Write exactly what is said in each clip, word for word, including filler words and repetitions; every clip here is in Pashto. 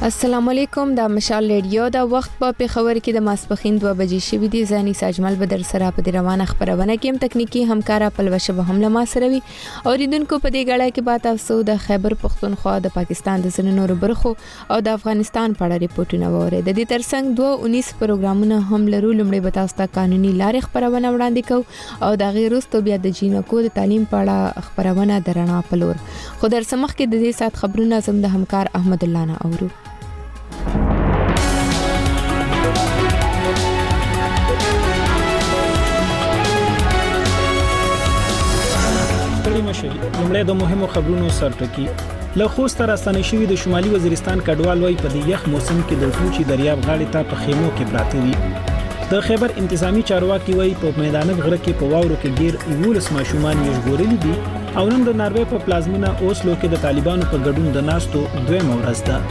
السلام علیکم د مشال ریډیو د وخت په پیښور کې د ماسپخین دوه بجې شوې دي. زاني ساجمل بدر سره په روانه خبرونه کې هم تکنیکی همکارا پلوشه به هم لمه سره وي. اوریدونکو په دې غړای کې بات تاسو د خیبر پختونخوا د پاکستان د زنانو برخو او د افغانستان په اړه ریپورتونه وره. د دې ترڅنګ دوه انیس پروګرامونه هم لرو. لمړی به تاسو ته قانوني لارې خبرونه وړاندې کوو او د غیر وروسته بیا د جینکو د تعلیم په اړه خبرونه درنه پلور. خو در سمخ کې د دې سات خبرونه زم د همکار احمد الله نه اورو. لمړی د مهمو خبرونو سرټکی. له خوست راستنه شوی د شمالي وزیرستان کډوال وای په د یخ موسم کې د ټوچي دریاب غاړې ته په خیمو کې پراته دي. د خیبر انتظامی چارواکي وای په میدان غره کې په واورو کې ګیر ایولس ماشومان یې ژغورلي دي او نن د ناروې په پلازمینه اوسلو کې د طالبانو په ګډون د ناستو دویمه ورځ ده.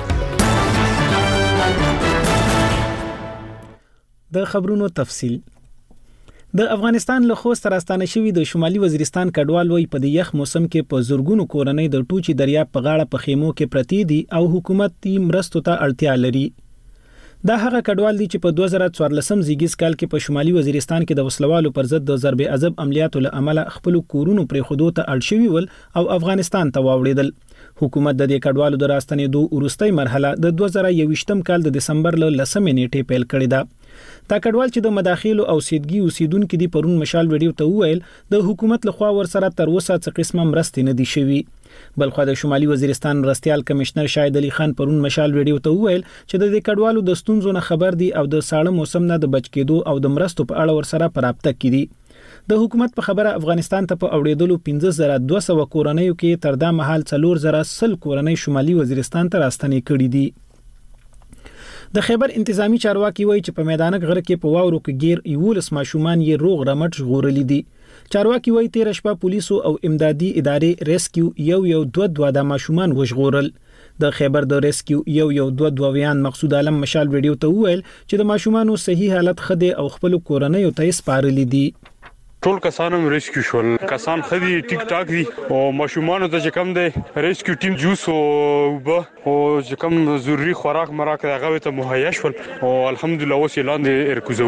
د خبرونو تفصیل. د افغانستان له خوست راستانه شوی د شمالي وزیرستان کډوال وای په د یخ موسم کې په زورګونو کورنۍ د ټوچي دریاب په غاړه په خیمو کې پرتی دي او حکومت یې مرستو ته اړتیا لري. دا هغه کډوال دي چې په دوه زره څوارلسم زیږیز کال کې په شمالي وزیرستان کې د وسلوالو پر ضد د ضرب عذاب عملیاتو له امله خپل کورونو پرې خودو ته اړ شوی ول او افغانستان ته واوړېدل. حکومت د دې کډوالو د راستنې دوه ورستۍ مرحله د دوه زره یوویشتم کال د دسمبر له لسمې نیټې پیل کړې ده. تا کډوال چې د مداخلو او سیدګي اوسیدونکو دي پرون مشال ویډیو ته وویل د حکومت لخوا ورسره تر اوسه څه قسمه مرستې نه دي شوي. بلخو د شمالي وزیرستان رستيال کمشنر شاهد علي خان پرون مشال ویډیو ته وویل چې د دې کډوالو د ستونزو نه خبر دي او د ساړه موسم نه د بچ کېدو او د مرستو په اړه ورسره پرابطه کړي. د حکومت په خبره افغانستان ته په اوړېدلو پنځه زره دوه سوه کورنۍ کې تر دا مهال څلور زره سل کورنۍ شمالي وزیرستان ته راستنې کړي دي. د خیبر انتظامی چارواکي وایي چې په میدان غره کې په واورو کې ګیر ایولس ماشومان یې روغ رمټ ژغورلي دي. چارواکي وایي تیر شپه پولیسو او امدادي ادارې ریسکیو یو یو دوه دوه د ماشومان وژغورل. د خیبر د ریسکیو یو یو دوه دوه ویان مقصود عالم مشال ویډیو ته وویل چې د ماشومانو صحیح حالت خده او خپل کورنۍ ته سپارلي دي. ټول کسانم ریسکیو شول، کسان خدي ټیک ټاک دي او ماشومان ته چې کم دي ریسکیو ټیم جوس او وب او چې کم ضروري خوراک مراکه هغه ته مهیا شول او الحمدلله اوس لاندې ارکوزو.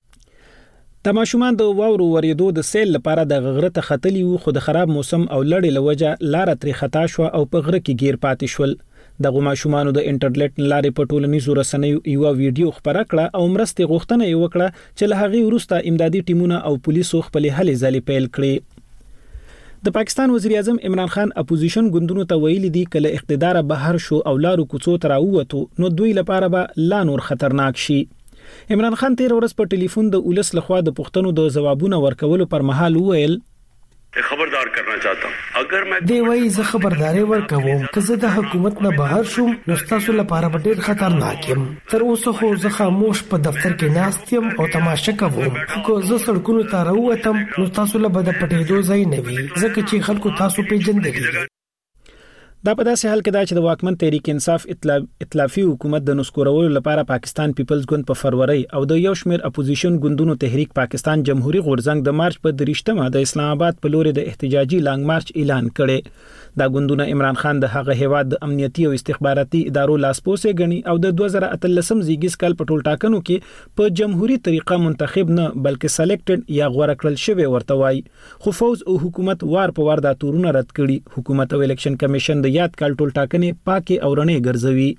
د ماشومان د واورو وریدو د سیل لپاره د غره ته ختلی وو خو د خراب موسم او لړې لوجه لار ترې خطا شو او په غره کې گیر پاتې شول. دغه ماشومانو د انټرنیټ لارې په ټولنیزو رسنیو یو ویډیو خبره کړه او مرستې غوښتنه یې وکړه چې له هغې وروسته امدادي ټیمونه او پولیسو خپل هلې ځلې پیل کړې. د پاکستان وزیر اعظم عمران خان اپوزیشن ګوندونو ته ویلي دي کله اقتدار بهر شو او لارو کوڅو ته راووتو نو دوی لپاره به لا نور خطرناک شي. عمران خان تیر ورځ په ټلیفون د اولس لخوا د پښتنو د جوابونو ورکولو پر مهال وویل خبردار کرنا چاہتا ہوں اگر میں دی وای زه خبرداري ورکوم که زه د حکومت نه بهر شوم نو تاسو لپاره به ډیر خطرناک یم. تر اوسه خو زه خاموش په دفتر کې ناست یم او تماشه کوم. خو زه سړکونو ته راووتم نو تاسو له بده پټېدو ځای نه وي ځکه چې خلکو تاسو پیژندلی. دا په داسې حال کې دا چې د واکمن تحریک انصاف ائتلافي حکومت د نسکورولو لپاره پاکستان پیپلز ګوند په فروری او د یو شمیر اپوزیشن ګوندونو تحریک پاکستان جمهوریت غورځنګ د مارچ په دریشتمه د اسلام آباد په لوري د احتجاجي لانګ مارچ اعلان کړي. دا ګوندونه عمران خان د هغه هیواد د امنیتي او استخباراتي ادارو لاسپوسه غني او د دوه زره اتلسم زیږیز کال په ټول ټاکنو کې په جمهوریت طریقه منتخب نه بلکې سلیکټډ یا غوړه کړل شوی ورته وای. خو فوز او حکومت وار په وار دا تورونه رد کړي. حکومت او الیکشن کمیشن د یاد کال ټول ټاکنې پاکي او رڼې ګرځوي.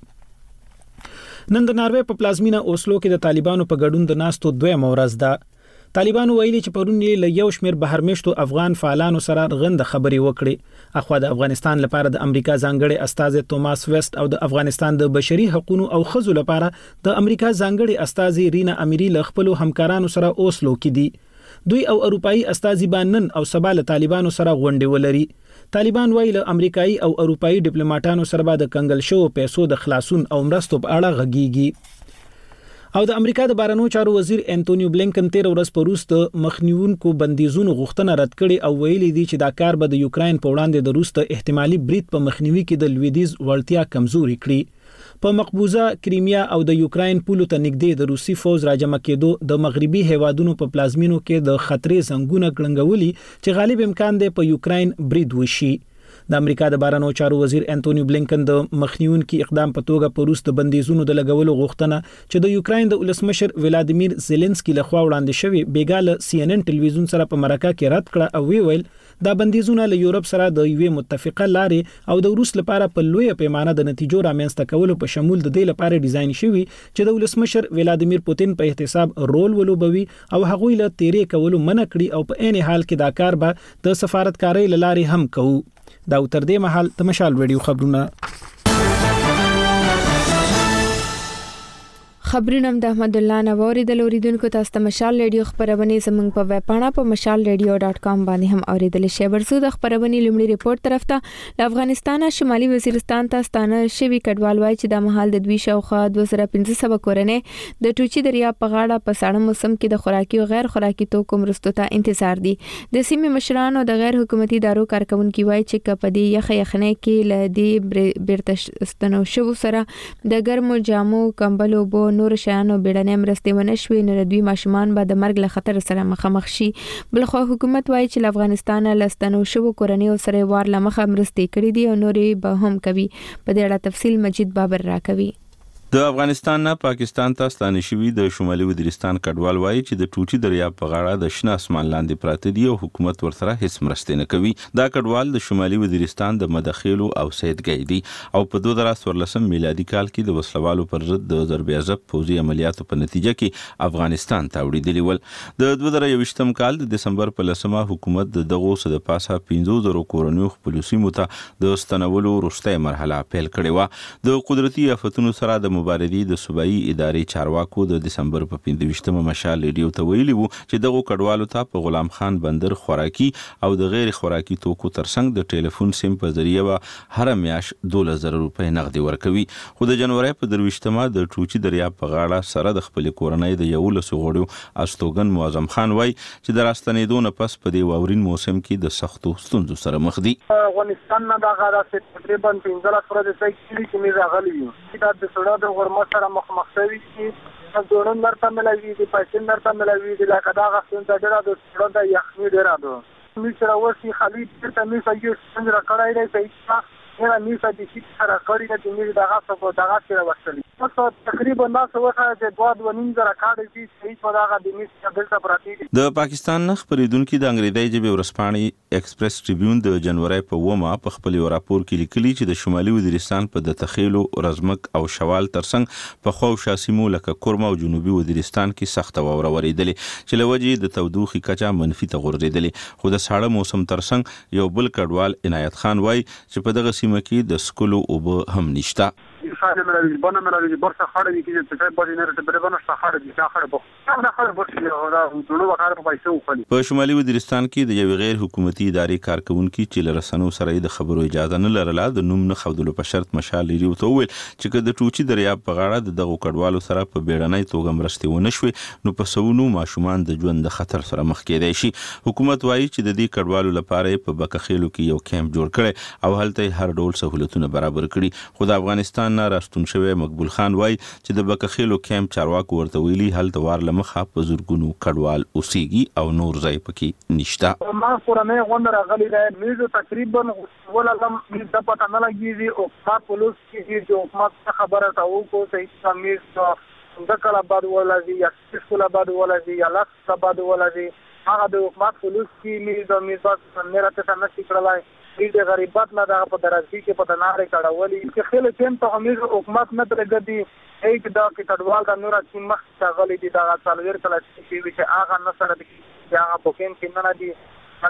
نن د ناروې په پلازمینه اوسلو کې د طالبانو په ګډون د ناستو دویمه ورځ ده. طالبانو ویلي چې پرون یې له یو شمیر بهرمشتو افغان فعالانو سره غند خبري وکړي. اخوا د افغانستان لپاره د امریکا ځانګړي استاذ توماس ویست او د افغانستان د بشري حقوقو او خزو لپاره د امریکا ځانګړي استاذ رینا امیری له خپل همکارانو سره اوسلو کې دي. دوی او اروپאי استاذ بانن او سبا له طالبانو سره غونډه ولري. طالبان ویل امریکایي او اروپאי ډیپلوماټانو سره به د کنګل شو پیسو د خلاصون او مرستو په اړه غږیږي. او د امریکا د بهرنیو چارو وزیر انټونیو بلینکن تیر ورځ په روس د مخنیونکو بندیزونو غوښتنه رد کړي او ویلي دي چې دا کار به د یوکراین په وړاندې د روس ته احتمالي برید په مخنیوي کې د لویدیز وړتیا کمزوري کړي. په مقبوضه کریمیا او د یوکراین پولو ته نږدې د روسي فوج راجمع کېدو د مغربي هیوادونو په پلازمینو کې د خطرې زنګونه کړنګولي چې غالب امکان دی په یوکراین برید وشي. د امریکا د بهرنیو چارو وزیر انټونی بلینکن د مخنیونکو اقدام په توګه په روس د بندیزونو د لګولو غوښتنه چې د یوکرين د ولسمشر ولادیمیر زيلنسکي لخوا وړاندې شوی بیګاله سی ان ان ټلویزیون سره په مرکه کې رد کړه او وی ویل دا بندیزونه له یورپ سره د یوې متفقه لارې او د روس لپاره په لوی پیمانه د نتیجو رامنځته کولو په شمول د دې لپاره ډیزاین شوی چې د ولسمشر ولادیمیر پوتین په احتساب رول ولوبوي او هغوی له تیرې کولو منع کړي او په عین حال کې دا کار به د سفارتکارۍ لارې هم کوي. دا تر دې مهال تمشال ویډیو خبرونه خبرونه د احمد الله نووري د لوریدونکو تاسو ته مشال ریډیو خبرونه زموږ په ویب پاڼه په مشال ریډیو ډاٹ کام باندې هم اوریدل شي. ورسو د خبرونه لومړی ریپورت طرف ته د افغانستان شمالي وزیرستان ته ستانه شوی کډوال وای چې د محل د دوی شاوخوا دوه زره پنځه سوه کورنۍ د ټوچي دریا په غاړه په ساړه موسم کې د خوراکي او غیر خوراکي توکو مرستو ته انتظار دي. د سیمې مشران او د غیر حکومتي ادارو کارکونکو وای چې کپدي یخ یخنه کې لدی بیرته ستنو شو سره د ګرمو جامو کمبلو بو نور شانو بیړنۍ مرستې ونشوي نو دوی ماشومان به د مرګ له خطر سره مخامخ شي. بلخو حکومت وایي چې افغانستان لستنو شو کورنۍ سره وار لمخه مرستې کړې دي او نورې به هم کوي. په دې اړه تفصیل مجید بابر راکوي. د افغانستان نه پاکستان ته ستانه شوی د شمالي وزیرستان کډوال وایي چې د ټوټي دریا په غاړه د شنه اسمان لاندې پراته دي او حکومت ورسره هیڅ مرسته نه کوي. دا کډوال د شمالي وزیرستان د مداخلو او سیدګۍ دي او په دوه زره څوارلسم میلادي کال کې د وسلوالو پر ضد د ضربېعزب پوځي عملیاتو په نتیجه کې افغانستان ته وړي ول. د دوه زره یوویشتم کال د دسمبر په لسمه حکومت د دغو صد پاسه پنځه زره کورنیو خپل سیمو ته د ستنولو وروستۍ مرحله پیل کړې و. د قدرتي آفتونو سره د مبارزې د صوبایي ادارې چارواکو د دسمبر په پنځه ویشتمه مشال ریډیو ته ویلي وو چې دغه کډوالو ته په غلام خان بندر خوراکي او د غیر خوراکي توکو ترڅنګ د ټلیفون سیم په ذریعہ هر میاش دوله زره روپۍ نغدي ورکوي. خو د جنوري په درويشتمه د ټوچي دریا په غاړه سره د خپل کورنۍ د یو لسو غړو استوګن معظم خان وای چې د راستنېدو نه پس په دې واورین موسم کې د سختو ستونزو سره مخ دي. افغانستان نه دا غاړه چې تقریبا پنځه لس ورځې ځای کې مې راغلی یو دا د سړا د غرمه سره مخامخ شوي چې ډرون درته ملوي دي پیسې درته ملوي دي لکه دا غوښتل د ډېره د سړا د یخني ډېره ده مې سره ورسي خالي ته مې سږي څنګه کړای دی چې نه مې سږي چې سره کړی دی چې مې دا غوښتل دا غوښتل وشتلی نو تقریبا ناس وخه چې دوه دوه نیم زره کاډي چې هیڅ په دغه د میس دلته پراتی دي. د پاکستان نه خبرېدونکو د انګریزي ژبې ورسپانې ایکسپریس ټریبیون د جنوري په ومه په خپل راپور کې لیکلي چې د شمالي وزیرستان په د تخیلو رزمک او شوال ترڅنګ په خو شاسمو لکه کورما او جنوبي وزیرستان کې سخت واوره ورېدلې چې لوجې د تودوخي کچا منفي ته غورځېدلې. خو د ساړه موسم ترڅنګ یو بل کډوال عنایت خان وای چې په دغه سیمه کې د سکولو او هم نشته. انسان ملوي بنا ملوي برسه خړې کې چې څه باندې نه ته بربنه خړې دي خړې بو دا خړې برسه دا ټولو وکړ په پیسو خالي. په شمالي وزیرستان کې د یو غیر حکومتي ادارې کارکونکو چې لرسنو سره د خبرو اجازه نه لرله د نوم نه خودلو په شرط مشال لري او ویل چې کله د ټوچي دریا په غاړه دغه کډوالو سره په بیړنۍ توګه مرستې ونه شوي نو په سونو ماشومان د ژوند د خطر سره مخ کېدای شي. حکومت وایي چې د دې کډوالو لپاره په بکخېلو کې یو کیمپ جوړ کړي او هلته هر ډول سہولتونه برابر کړي. خو د افغانستان نه راستون شوی مقبول خان وای چې د بکخېلو کیمپ چارواکو ورته ویلي هلته وار لمخه په زورګونو کډوال اوسېږي او نور ځای پکې نشته. ما کورنۍ غونډه راغلي ده مې تقریبا ولهم د پته نه لګېږي او ما پولیس کې چې حکومت خبره تاو کو چې سمې د کله بعد ولازي یا سکول بعد ولازي یا لاس بعد ولازي هغه د حکومت پولیس کې مې د میزات څنګه ته نه شکړلای د غریبات نه د په درځي کې په دنارې کړهولي چې خل ټیم ته همیشه حکومت نه درګدي هیڅ دا کې کډوال د نور چې مخ څنګه دي دا څلور کله چې هغه نه سره دي هغه په کوم کې نه دي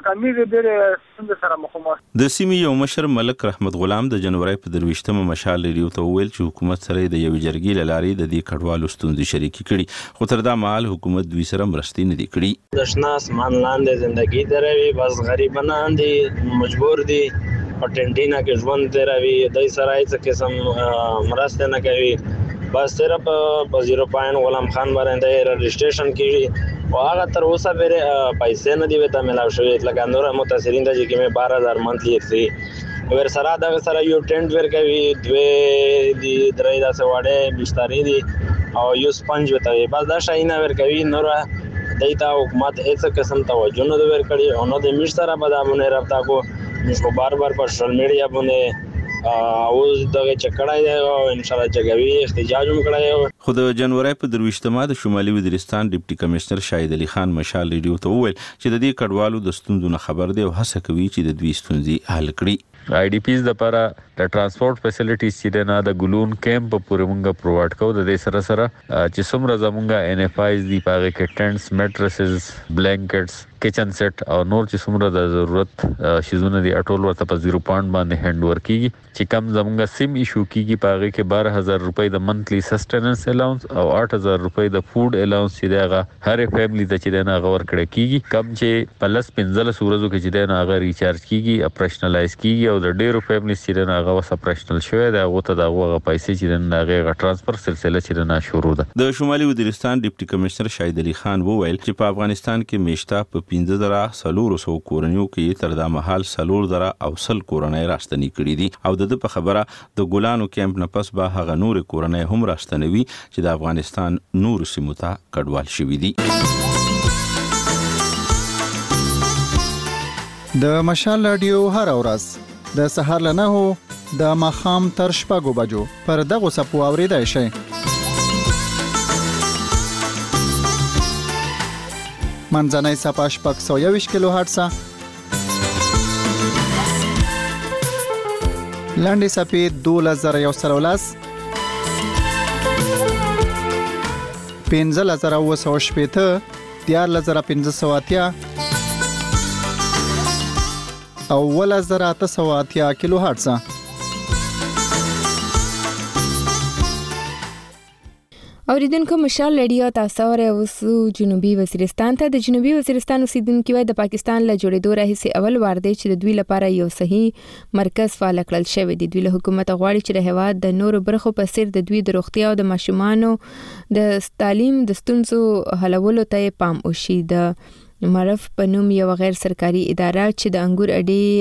د سیمې یو مشر ملک رحمت غلام د جنوري په درويشتمه مشال لري او ویل چې حکومت سره د یو جرګې لاري د دې کډوالو ستونزې شریکي کړي خو تر دا مهال حکومت دوی سره مرستې نه دي کړي. د شنه اسمان لاندې ژوندۍ دروي بس غریبانان دي مجبور دي په ټنټینا کې ژوند دروي دای سره هیڅ قسم مرسته نه کوي بس صرف په زیرو پاین غلام خان باندې رجسټریشن کیږي او هغه تر اوسه به پیسې نه دی وته ملاو شوی لکه نور متاثرین د چې کې بارہ ہزار منتلی اکسي ور سره دا سره یو ټینټ ور کوي دوی دی درې داسه واړې بسترې دي او یو سپنج وته بس دا شاینه ور کوي نور دایته حکومت هیڅ قسم توجه نه ور کړی او نو د مش سره بدامونه رابطه کو موږ بار بار په سوشل میډیا باندې او دغه چکړای دی او ان شاء الله جګوي احتجاج هم کړی. خو د جنوري په درويشتمه د شمالي وزیرستان ډیپټي کمشنر شاهد علي خان مشال ریډیو ته وویل چې د دې کډوالو د ستونزو نه خبر دی او هڅه کوي چې د دوی ستونزې حل کړي. آی ډی پیز د لپاره د ترانسپورت فیسیلیټیز چې نه د ګلون کیمپ پورې مونږه پرووایډ کوو. د دې سره سره چې څومره زمونږه ان اف آیز دی پاره کې ټنټس میټریسز بلانکټس کچن سیټ او نور چې څومره د ضرورت شیزونه دی اټول ورته په زیرو پوینټ باندې هند ور کیږي چې کم زمونږه سیم ایشو کیږي پاره کې بارہ هزار روپۍ د منثلی سسټیننس الاونس او آٹھ هزار روپۍ د فود الاونس چې دغه هر فیملی ته چې نه غور کړی کیږي. کم چې پلس پنځل سورزو کې چې نه غیر ریچارج کیږي اپریشنلایز کیږي او د ډیرو فیملی چې نه غو اپریشنل شوی دا غوته دا غوغه پیسې چې نه غیر ترانسفر سلسله چې نه شروع ده. د شمالي وزیرستان ډیپټي کمشنر شاهد علي خان وویل چې په افغانستان کې میشته په پنځه زره سلور سو کورنیو کې تر دا مهال سلور زره او سل کورنۍ راستنی کړي دي او د په خبره د ګلانو کیمپ نه پس به هغه نور کورنۍ هم راستنوي چې د افغانستان نور سیمو ته کډوال شوي دي. د مشال رادیو هر ورځ د سهار له نهو د ماښام تر شپږو بجو پر دغه سپو اوریدای شئ. منځنۍ صفحه شپږ سوه یوویشت کیلو هرتزه، لاندې صفحې دولس زره یو سل او لس، پنځلس زره اووه سوه شپېته، دیارلس زره پنځه سوه اتیا او اوولس زره اته سوه اتیا کیلو هرتزه. اوریدونکو مشال رادیو تاسو اوسو جنوبي وزیرستان ته. د جنوبي وزیرستان اوسیدونکو وای د پاکستان له جوړېدو راهیسې اول وار دی چې د دوی لپاره یو صحیح مرکز فعال کړل شوی دی. دوی له حکومت غواړي چې د هیواد د نورو برخو په څیر د دوی د روغتیا او د ماشومانو د تعلیم د ستونزو حلولو ته پام وشي. د معرف په نوم یو غیر سرکاري اداره چې د انګور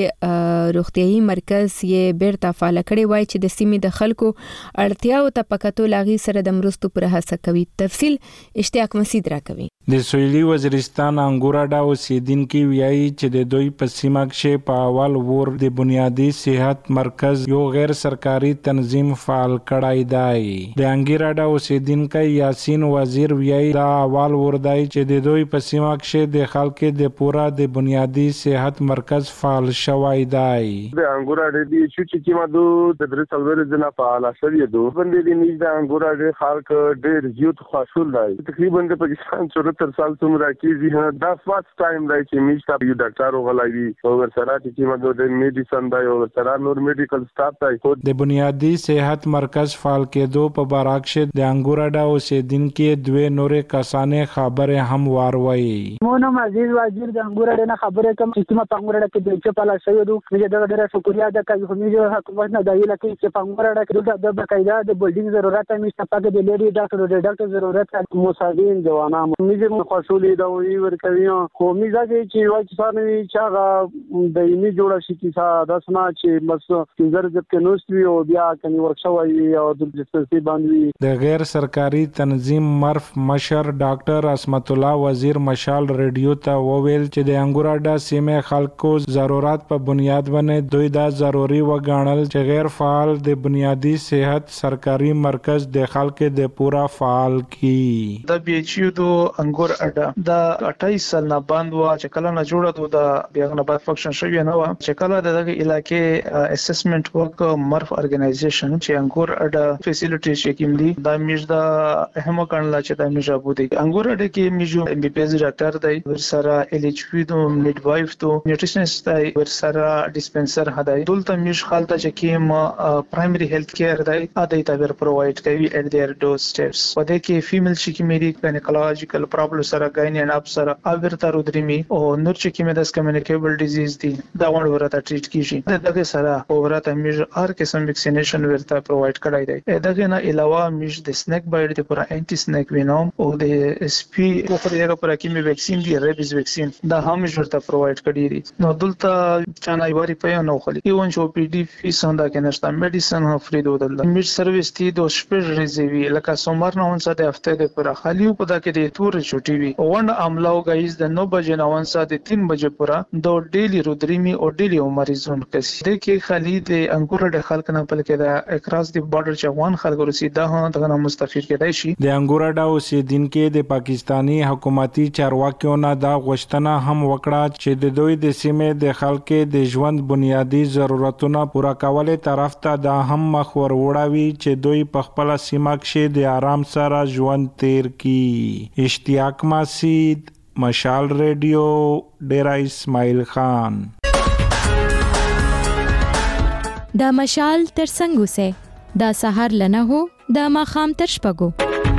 اډې روغتيایي مرکز یې بیرته فعال کړی وای چې د سیمې د خلکو اړتیاو ته پکاتو لاغي سره د مرستو پر هڅه کوي. تفصیل اشتیاق مسید را کوي. د سویلي وزیرستان انګور اډا اوسیدونکو وایي چې د دوی په سیمه کې په اول ور د بنیادی صحت مرکز یو غیر سرکاري تنظیم فعال کړای دی. د انګور اډا اوسیدونکو یاسین وزیر وایي دا اول ور دی چې د دوی په سیمه کې د خلکو د پورا د بنیادی صحت مرکز فعال شوی دی. د انګور اډې د چې کیما دو د درې څلور ځله فعال شوی دو باندې د نیز د انګور اډې خلک ډېر زیات خوشحال دي. تقریبا د پاکستان چورتر سال څومره کېږي دا فرست ټایم دی چې میشته یو ډاکټر وغلاوي او ورسره چې کیما دو د میډیسن دی او ورسره نور میډیکل سټاف دی. د بنیادی صحت مرکز فعال کېدو په بارکشه د انګور اډا اوسیدونکو دوه نورې کسانې خبره هم واروي. عزیز وزیر د انګور اډې نه خبره کوم چې کومه انګور اډه کې د چپاله شوی دوه چې دا ډېر شکریا ده کوي خو موږ حکومت نه دایله کې چې انګور اډه کې د بقایده د بلډینګ ضرورت هم شته، پکې د لیډي ډاکټر د ډاکټر ضرورت مساوین جوانان موږ خوشولې دا وی ورکوي خو موږ ځکه چې وایي چې سارنوي چې هغه د یمي جوړه شي چې دا سنا چې بس چې زر کې نوستوي او بیا کني ورکشوي او د دسترسي باندې د غیر سرکاري تنظیم مرف مشر ډاکټر اسمت الله وزیر مشال ریډیو ته وویل چې د انګور اډا سیمه خلکو ضرورت په بنیاد باندې دوی دا ضروری وګڼل چې غیر فعال د بنیادی صحت سرکاري مرکز د خلکو د پورا فعال کی. د بي ایچ یو د انګور اډا د اټایس سال نه باندې وا چې کله نه جوړه د بیا نه بعد فنکشن شوی نه و چې کله دغه علاقې اسسمنت ورک مرف ارګنایزیشن چې انګور اډا فیسیلیټیز چې کوم دي دا میج د اهم کڼل چې د میج ابو دي انګور اډا کې میجو ام بي پی ایس ډاکټر دی ورسره ال ایچ پی دو میډ وایف دو نیوټریشنست دی ورسره ډیسپنسر هداي دلته میش خالته چې کیم پرایمری هیلث کیر دی اده ته پرووایډ کوي اټ دیئر ډور سټیپس په دې کې فیمیل چې کیمیری ګینیکولوژیکل پرابلم سره غایني ان اپ سره اویرته رودريمي او نور چې کیمه د کمیونیکیبل ډیزیز دي دا ونه ورته ټریټ کیږي دغه سره ورته میش هر قسم ویکسینیشن ورته پرووایډ کړای دی. دغه نه علاوه میش د سنیک بایټ دی پر انټي سنیک وینوم او د اس پی په خوري پر کیمه ویکسین دی ریبیز ویکسین دا هم ورته پرووایډ کړی دي. نو دلته چانای وری تعریفه نه خلی ایون چې پی ډی فیس هم دا کې نشته میډیسن هم فری دودل میډ سرویس تی دو شپږ ریزوی لکه سومر نه ونسه د هفته د پر خالی په دا کې د تور چوټي وي وند عملاو غایز د نو بجې نه ونسه د تین بجې پورا دو ډیلی رودریمی او ډیلی مریضون کسي د کې خالی د انګور د خلک نه بلکې د اکراس د بارډر چوان خلک رسیدا هم دغه مستفید کېدای شي د انګور ډا اوسیدونکو د پاکستانی حکومتي چارواکیو نه دا غوښتنه هم وکړه چې د دوی د سیمې د خلکو د ژوند بنیادی ضرورتونه پوره کولو طرف ته دا هم مخ ور وړاوي چې دوی په خپل سیمه کې د آرام سره ژوند تیر کړي. اشتیاق مسید، مشال ریډیو، ډیرا اسماعیل خان. دا مشال تر څنګه وسه دا سحر لنه هو دا ماخام تر شپږو.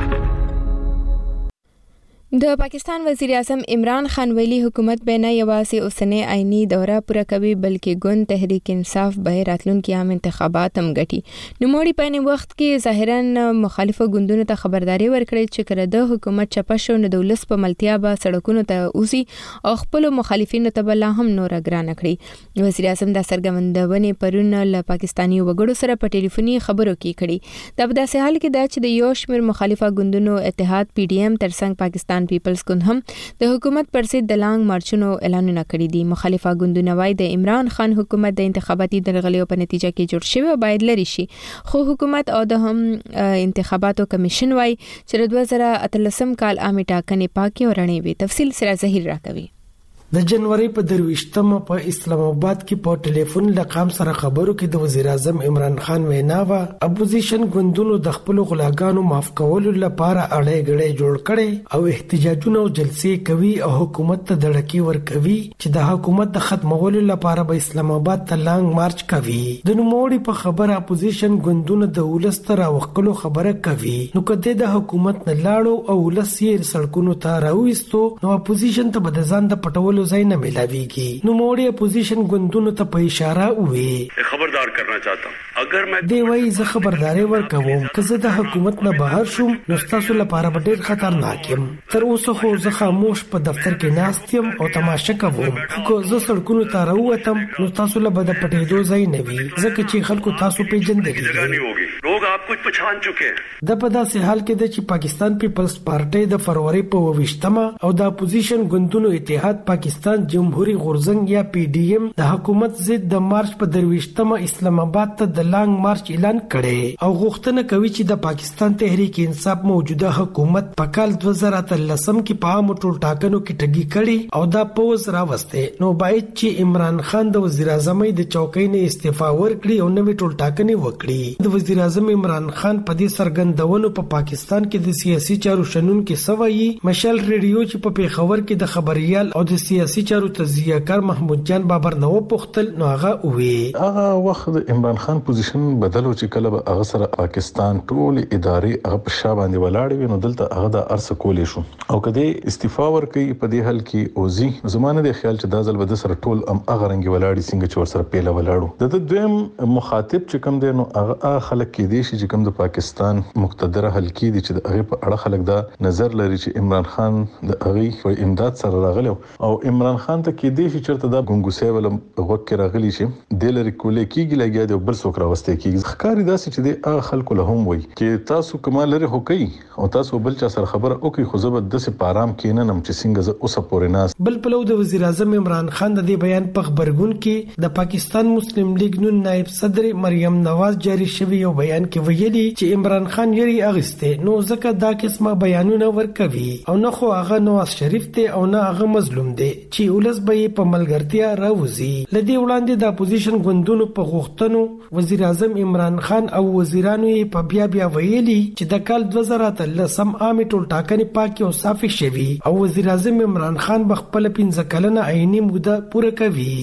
د پاکستان وزیر اعظم عمران خان ویلي حکومت به نه یوازې اوسنۍ آئینی دوره پوره کوي بلکې ګوند تحریک انصاف به راتلونکي عام انتخابات هم ګټي. نوموړي په نه وخت کې ظاهرا مخالفه ګوندونو ته خبرداري ورکړې چې کله د حکومت چپه شو نو د ولس په ملتیا به سړکونو ته اوسي او خپل مخالفینو ته به لا هم نور ګران کړي. وزیر اعظم د سرګمندونې پرون له پاکستاني وګړو سره په ټلیفوني خبرو کې کړي. دا په داسې حال کې دا چې د یو شمېر مخالفه ګوندونو اتحاد پی ډی ایم ترڅنګ پاکستان پیپلز ګوند هم د حکومت پر ضد د لانګ مارچونو اعلانونه کړي دي. مخالفه ګوندونه وايي د عمران خان حکومت د انتخاباتي درغلیو په نتیجه کې جوړ شوی او باید لري شي، خو حکومت او د هم انتخاباتو کمیشن وايي چې د دوه زره اتلسم کال عامه ټاکنې پاکي او رڼې وي. تفصیل سره ظهیر راکوي. د جنوري په درويشتمه په اسلام آباد کې په ټلیفون لقام سره خبرو کې د وزیر اعظم عمران خان ویناوه اپوزیشن ګوندونو د خپل غلاګانو معاف کولو لپاره اړې غړې جوړ کړي او احتجاجونه او جلسې کوي او حکومت ته دړکی ور کوي چې د حکومت د ختمولو لپاره به اسلام آباد ته لانګ مارچ کوي. د نوموړي په خبره اپوزیشن ګوندونو د ولستر او خپل خبره کوي نو کده د حکومت نه لاړو او ولسیر سړکونو ته راوېستو نو اپوزیشن ته به ځان د پټولو ځای نه ملاويږي. نو موړي اپوزیشن ګوندونو ته په اشاره وې خبردار کرنا چاہتا ہوں اگر میں دی وای زه خبرداري ورکوم که زه د حکومت نه بهر شوم نو تاسو لپاره به ډېر خطرناک یم. تر اوسه خو زه خاموش په دفتر کې ناست یم او تماشه کوم، خو زه سړکونو ته راووتم نو تاسو له بده پټېدو ځای نه وي ځکه چې خلکو تاسو پیژندلې لوگ آپ کو پہچان چکے ہیں. د په داسې حال کې د چې پاکستان پیپلز پارټي د فروری په ویشتمه او د اپوزیشن ګوندونو اتحاد پاکستان جمهوریت غورځنګ یا پی ډی ایم د حکومت ضد د مارچ په درويشتمه اسلام آباد ته د لانګ مارچ اعلان کړي او غوښتنه کوي چې د پاکستان تحریک انصاف موجوده حکومت په کال دوه زره اتلسم کې په عام ټول ټاکنو کې ټګي کړي او دا پوز راوسته نو باید چې عمران خان د وزیر اعظم د چوکۍ نه استعفا ورکړي او نوې ټول ټاکنې وکړي. د وزیر اعظم عمران خان په دې سرګندونو په پاکستان کې د سیاسي چارو شنن کې سوي مشال ریډیو چې په پیښور کې د خبريال او د سیاسي چارو تجزیه کار محمود جان بابر نو پختل نو هغه وی هغه وخت عمران خان پوزیشن بدلو چې کله به هغه سره پاکستان ټول ادارې هغه په شا باندې ولاړ وي نو دلته هغه د ارس کولې شو او کله استعفا ورکړي په دې حل کې اوزي زمانه د خیال چې د ځل بده سره ټول ام هغه رنګي ولاړی څنګه چې ور سره پیله ولاړو د دویم مخاطب چې کم دی نو هغه خلک کې دي چې کوم د پاکستان مقتدره حل کې دي چې هغه په اړه خلک دا نظر لري چې عمران خان د هغه په امداد سره راغلی او عمران خان ته کې دي چې چرته د ګونګوسه ول وګ راغلی چې د لری کولې کېږي لګیا دی بل څوک راوسته کېږي ښکاری داسې چې د هغه خلکو له هم وي چې تاسو کمال لري هوکي او تاسو بل چا سره خبره وکي خو زبر د سه پارام کې نه نم چې څنګه ز اوسه پورې ناس. بل پلو د وزیر اعظم عمران خان د دې بیان په خبرګون کې د پاکستان مسلم لیگ نون نائب صدر مریم نواز جاری شوی یو بیان کې ویلي چې عمران خان یری اغسته نو ځکه دا قسمه بیانونه ورکوي او نه خو هغه نواز شریف ته او نه هغه مظلوم دی چې ولس به په ملګرتیا راوځي. لدی وړاندې د اپوزیشن ګوندونو په غوښتنو وزیر اعظم عمران خان او وزیرانو یې په بیا بیا ویلي چې د کال دوه زره اتلسم عامه ټول ټاکنې پاکي او صافي شوي او وزیر اعظم عمران خان بخپل پنځه کلنه عیني موده پوره کوي.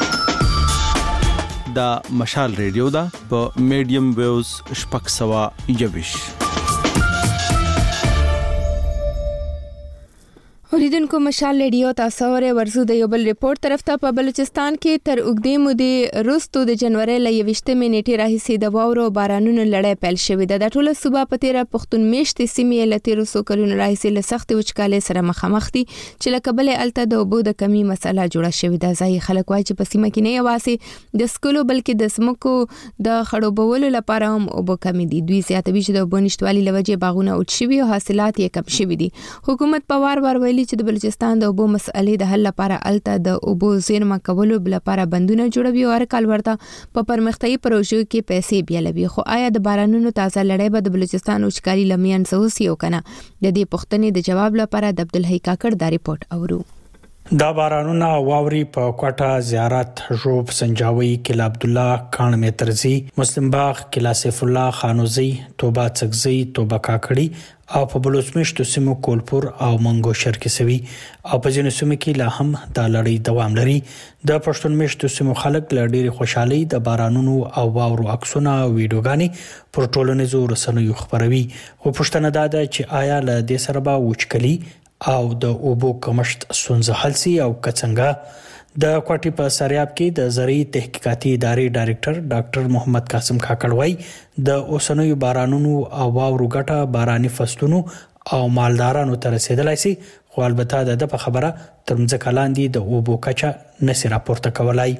دا مشال ریډیو دا په میډیم ویوز شپږ سوه یوویشت. اوریدونکو مشال ریډیو تاسو ورې ورزو د یو بل ریپورت طرف ته په بلوچستان کې تر اوږدې مودې وروسته د جنوري ل یوویشتمې نیټې راهیسې د واورو بارانونو لړۍ پیل شوې ده. د ټوله صوبا په تیره پښتون میشتې سیمې له تیرو څو کلونو راهیسې له سختې وچکالۍ سره مخامخ دي چې له کبله الته د اوبو د کمی مسله جوړه شوې ده. ځایي خلک وایي چې په سیمه کې نه یوازې د سکولو بلکې د سمکو د خړوبولو لپاره هم اوبو کمی دي. دوی زیاتوي چې د اوبو نشټوالي له وجې باغونه وچ شوي او حاصلات یې کم شوي دي. حکومت په وار وار ویلي چې د بلوچستان د اوبو مسئلې د حل لپاره الته د اوبو زیرمه کولو لپاره بندونه جوړوي او هر کال ورته په پرمختیايي پروژو کې پیسې بیلوي. خو آیا د بارانونو تازه لړۍ به د بلوچستان وچکالي لمین سوسي او کنه؟ د دې پوښتنې د جواب لپاره د عبدالحی کاکړ دا ریپورت اورو. دا بارانونه واوري په کوټه، زیارت، ژوب، سنجاوي، کلا عبد الله، کان میترزي، مسلم باغ، کلا سیف الله، خانوزي، توبه څکزي، توبه کاکړي او په بلوچمشت سیمو کولپور او منګو شرکي سوي او په ځینو سیمو کې لا هم د لړۍ دوام لري. د پښتون مشت سیمو خلک له ډېری خوشحالي د بارانونو او واورو عکسونه او ویډیوګانې پر ټولنیزو رسنیو خبروي. خو پوښتنه دا ده چې آیا له دې سره به وچکلي او د اوبو کمښت ستونزه حل سي او کڅنګه؟ د کوټي په سریاب کې د زرعي تحقیقاتي ادارې ډایریکټر ډاکټر محمد قاسم کاکړ وایي د اوسنوي بارانونو او واورو ګټه باراني فصلونو او مالدارانو ته رسیدلای شي، خو البته د په خبره تر ځمکه لاندې د اوبو کچه نشي راپورته کولای.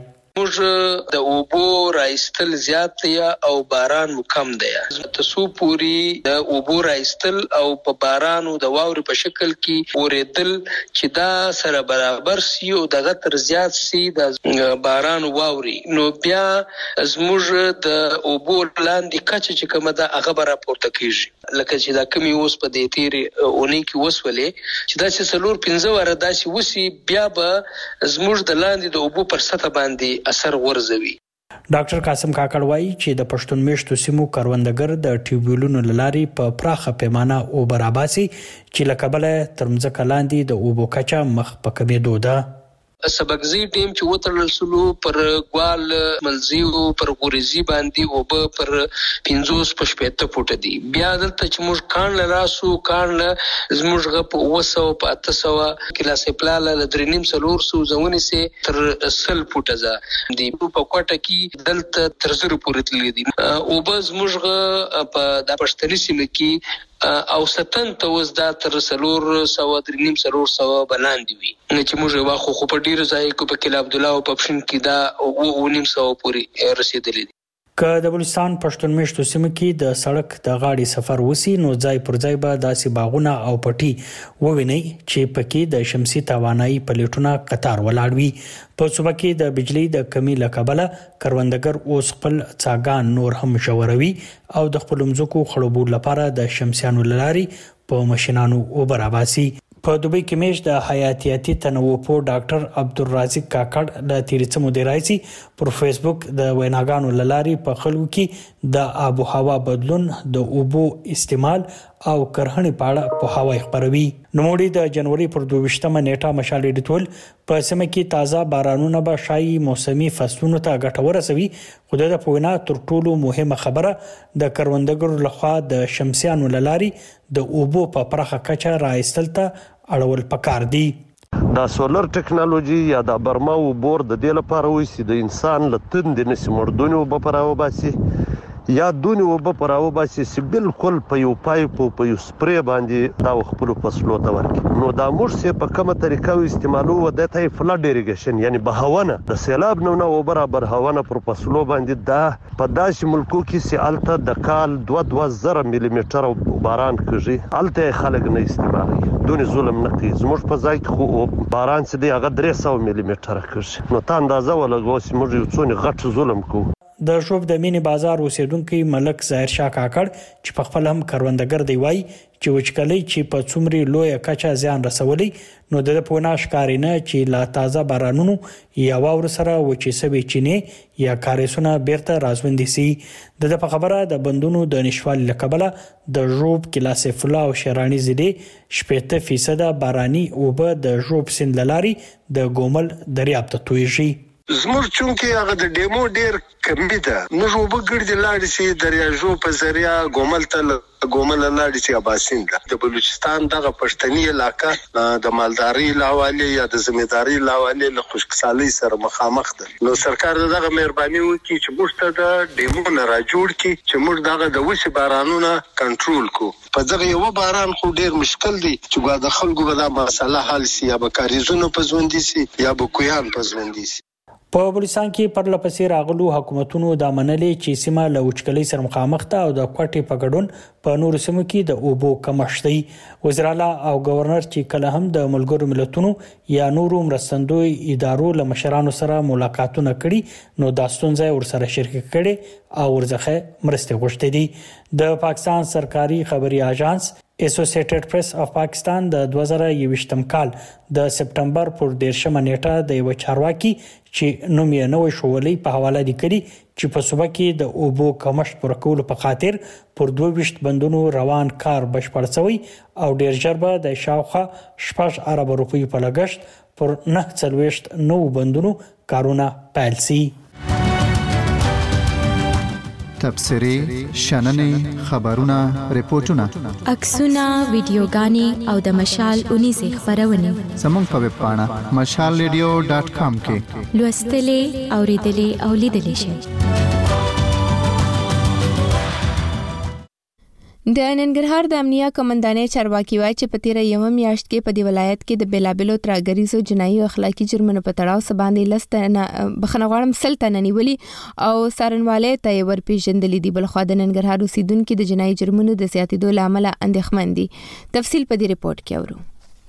موږ د اوبو راایستل زیات دی او باران کم دی. تاسو پوری د اوبو راایستل او په بارانو د واوري په شکل کې اوریدل چې دا سره برابر سی او دغه تر زیات سی د باران واوري، نو بیا زموږ د اوبو لاندې کچه چې کومه ده هغه به راپورته کیږي. لکه چې دا کمی اوس په دې تیرې اونۍ کې وسولې چې دا چې څلور پنځه واره داسې وسی، بیا به زموږ د لاندې د اوبو پر سطح باندې اثر ورزوي. ډاکټر قاسم کاکړ وایي چې د پښتون میشتو سیمو کروندګر د ټیوبویلونو لاري په پراخه پیمانه او براباسي چې لکبله تر ځمکه لاندې د اوبو کچه مخ په کمیدو ده. سبکزي ټیم چې وترل سلو پر ګوال ملزیو پر غوريزي باندې او په پر پنځوس پښپېته فوټ دي. بیا دلته چې موږ کان لراسو کان زموږ غ په وسو په اته سو کلاسې پلاله لدرنیم سلور سو زونه سي تر سل فوټه ځه دي. په کوټه کې دلته تر زر پورې تللی دي او بز موږ غ په د پښتني سیمه کې او ستن ته وز دا تر سلور سو درنیم سلور سو بلاندې وي. چې موږ واخو خو په ډیر ځای کې په کلا عبد الله او په پښین کې دا او نیم سو پورې رسیدلې دي. که د بلوچستان پښتون میشتو سیمه کې د سړک د غاړې سفر وسی نو ځای پر ځای به داسې باغونه او پټي وویني چې پکې د شمسي توانایي پلیټونه قطار ولاړ وي. په صوبه کې د بجلی د کمی لکبله کروندګر اوس خپل څاګان نور هم شوروي او د خپل مزکو خړوبول لپاره د شمسيانو لاري په ماشينانو او براباسي. په دوبۍ کې میش د حیاتیاتي تنوع په ډاکټر عبدالرازق کاکړ د تیریڅ مدیرایسي پر فیسبوک د ویناګانو لاري په خلکو کې د آب و هوا بدلون، د اوبو استعمال او کرهڼې په اړه په هوا خبروي. نوموړي د جنوري پر دوه نیټه مشال ډیټول په سیمه کې تازه بارانونه به شایي موسمي فصلونو ته ګټه ورسوي. خو د پوینا تر ټولو مهمه خبره د کروندګرو لخوا د شمسيانو لاري د اوبو په پرخه کچه راایستل ته اړول پکار دي. دا سولر ټیکنالوژي یا د برما او بور د دې لپاره وي چې د انسان لتند نسی مردونه او بپراو باسي یا دونی او بپراو باسي چې بالکل په یو پایپ په یو سپری باندې دا خپل فصلو ته ورکړي. نو دا موږ په کومه طریقه استعمالو و د ته فلډ ایریګیشن یعنی بهونه د سیلاب نو نو برابر هونه پر فصلو باندې دا په داسې ملکو کې چې الته د کال دوه دوه زره ملي میټر باران کیږي الته خلک نه استعمالوي. دونی ظلم نه کوي. زموږ په ځای کې خو باران چې دی هغه درې سوه ملي میټر کیږي. نو تا اندازه ولګوي چې موږ یو څونه غټ ظلم کوو. د شوب د مینی بازار اوسیدونکو ملک ظاهر شاه کاکړ چې په خپل هم کروندګر دی وای چې وچکلۍ چې په څومره لوی کچا زیان رسولي نو د پونا ښکارینه چې لا تازه بارانونو یا واور سره وچې سوي چینه یا کاریسونه بیرته رازوندي سي. د په خبره د بندونو د نشوال لکبله د ژوب کلاسه فلا او شرانی زیدي شپږ فیصد باراني او به د ژوب سند لاري د ګومل دریاب ته تویږي. زموږ چونکې هغه د ډیمو ډیر کمی ده، موږ وبګړدي لاړ شي دریاژو په ذریعہ ګومل ته ګومل لاړ شي اباسین ده. د بلوچستان دغه پښتني علاقه د مالداري لاواله یا د زمینداری لاواله له خوشکسالي سره مخامخ ده. نو سرکار دغه مهرباني وکړي چې موږ ته د ډیمو نه را جوړ کړي چې موږ دغه د وسی بارانونه کنټرول کو. په دغه یو باران خو ډیر مشکل دی چې د خلکو به دا مسله حل شي، یا به کاریزونو په ژوندۍ شي یا به کویان په ژوندۍ شي. په بلوچستان کې پر لپسې راغلو حکومتونو د منلې چې سیمه له وچکلۍ سره مخامخ ده او د کوټې په ګډون په نورو سیمو کې د اوبو کمښت دی. وزیر اعلی او گورنر چې کله هم د ملګرو ملتونو یا نورو مرستندوی ادارو له مشرانو سره ملاقاتونه کړي نو دا ستونزه ورسره شریک کړي او ورڅخه مرسته غوښتې دي. د پاکستان سرکاري خبري اژانس اسوسییټډ پریس اف پاکستان د دوه زره یوویشتم کال د سپټمبر پر دیرشمه نیټه د یو چارواکي چې نوم یې نوې شولې په حواله لیکلي چې په صوبه کې د اوبو کمښت پوره کولو په خاطر پر دوه ویشت بندونو روان کار بشپړ شوی او ډیر ژر به د شاوخوا شپږ ارب روپیو په لګښت پر نه څلوېښت نو بندونو کارونه پیل شي. تبصرې، شننې، خبرونه، ریپورتونه، عکسونه، ویډیوګانې او د مشال اونیزې خبرونه زموږ په ویب پاڼه مشال ریډیو ډاټ کام کې لوستلې، اوریدلې او لیدلې شئ. د ننګرهار د امنیه کمانډانې چارواکي وایي چې په تیره یوه میاشت کې په دې ولایت کې د بیلابلو ترهګریزو جنایي او اخلاقي جرمونو په تړاو سره باندې لسته بخښنه غواړم سل تنه نیولي او څارنوالۍ ته یې ورپېژندلي دي. بلخوا د ننګرهار اوسیدونکي د جنایي جرمونو د زیاتېدو له امله اندېښمن دي. تفصیل په دې ریپورت کې اورو.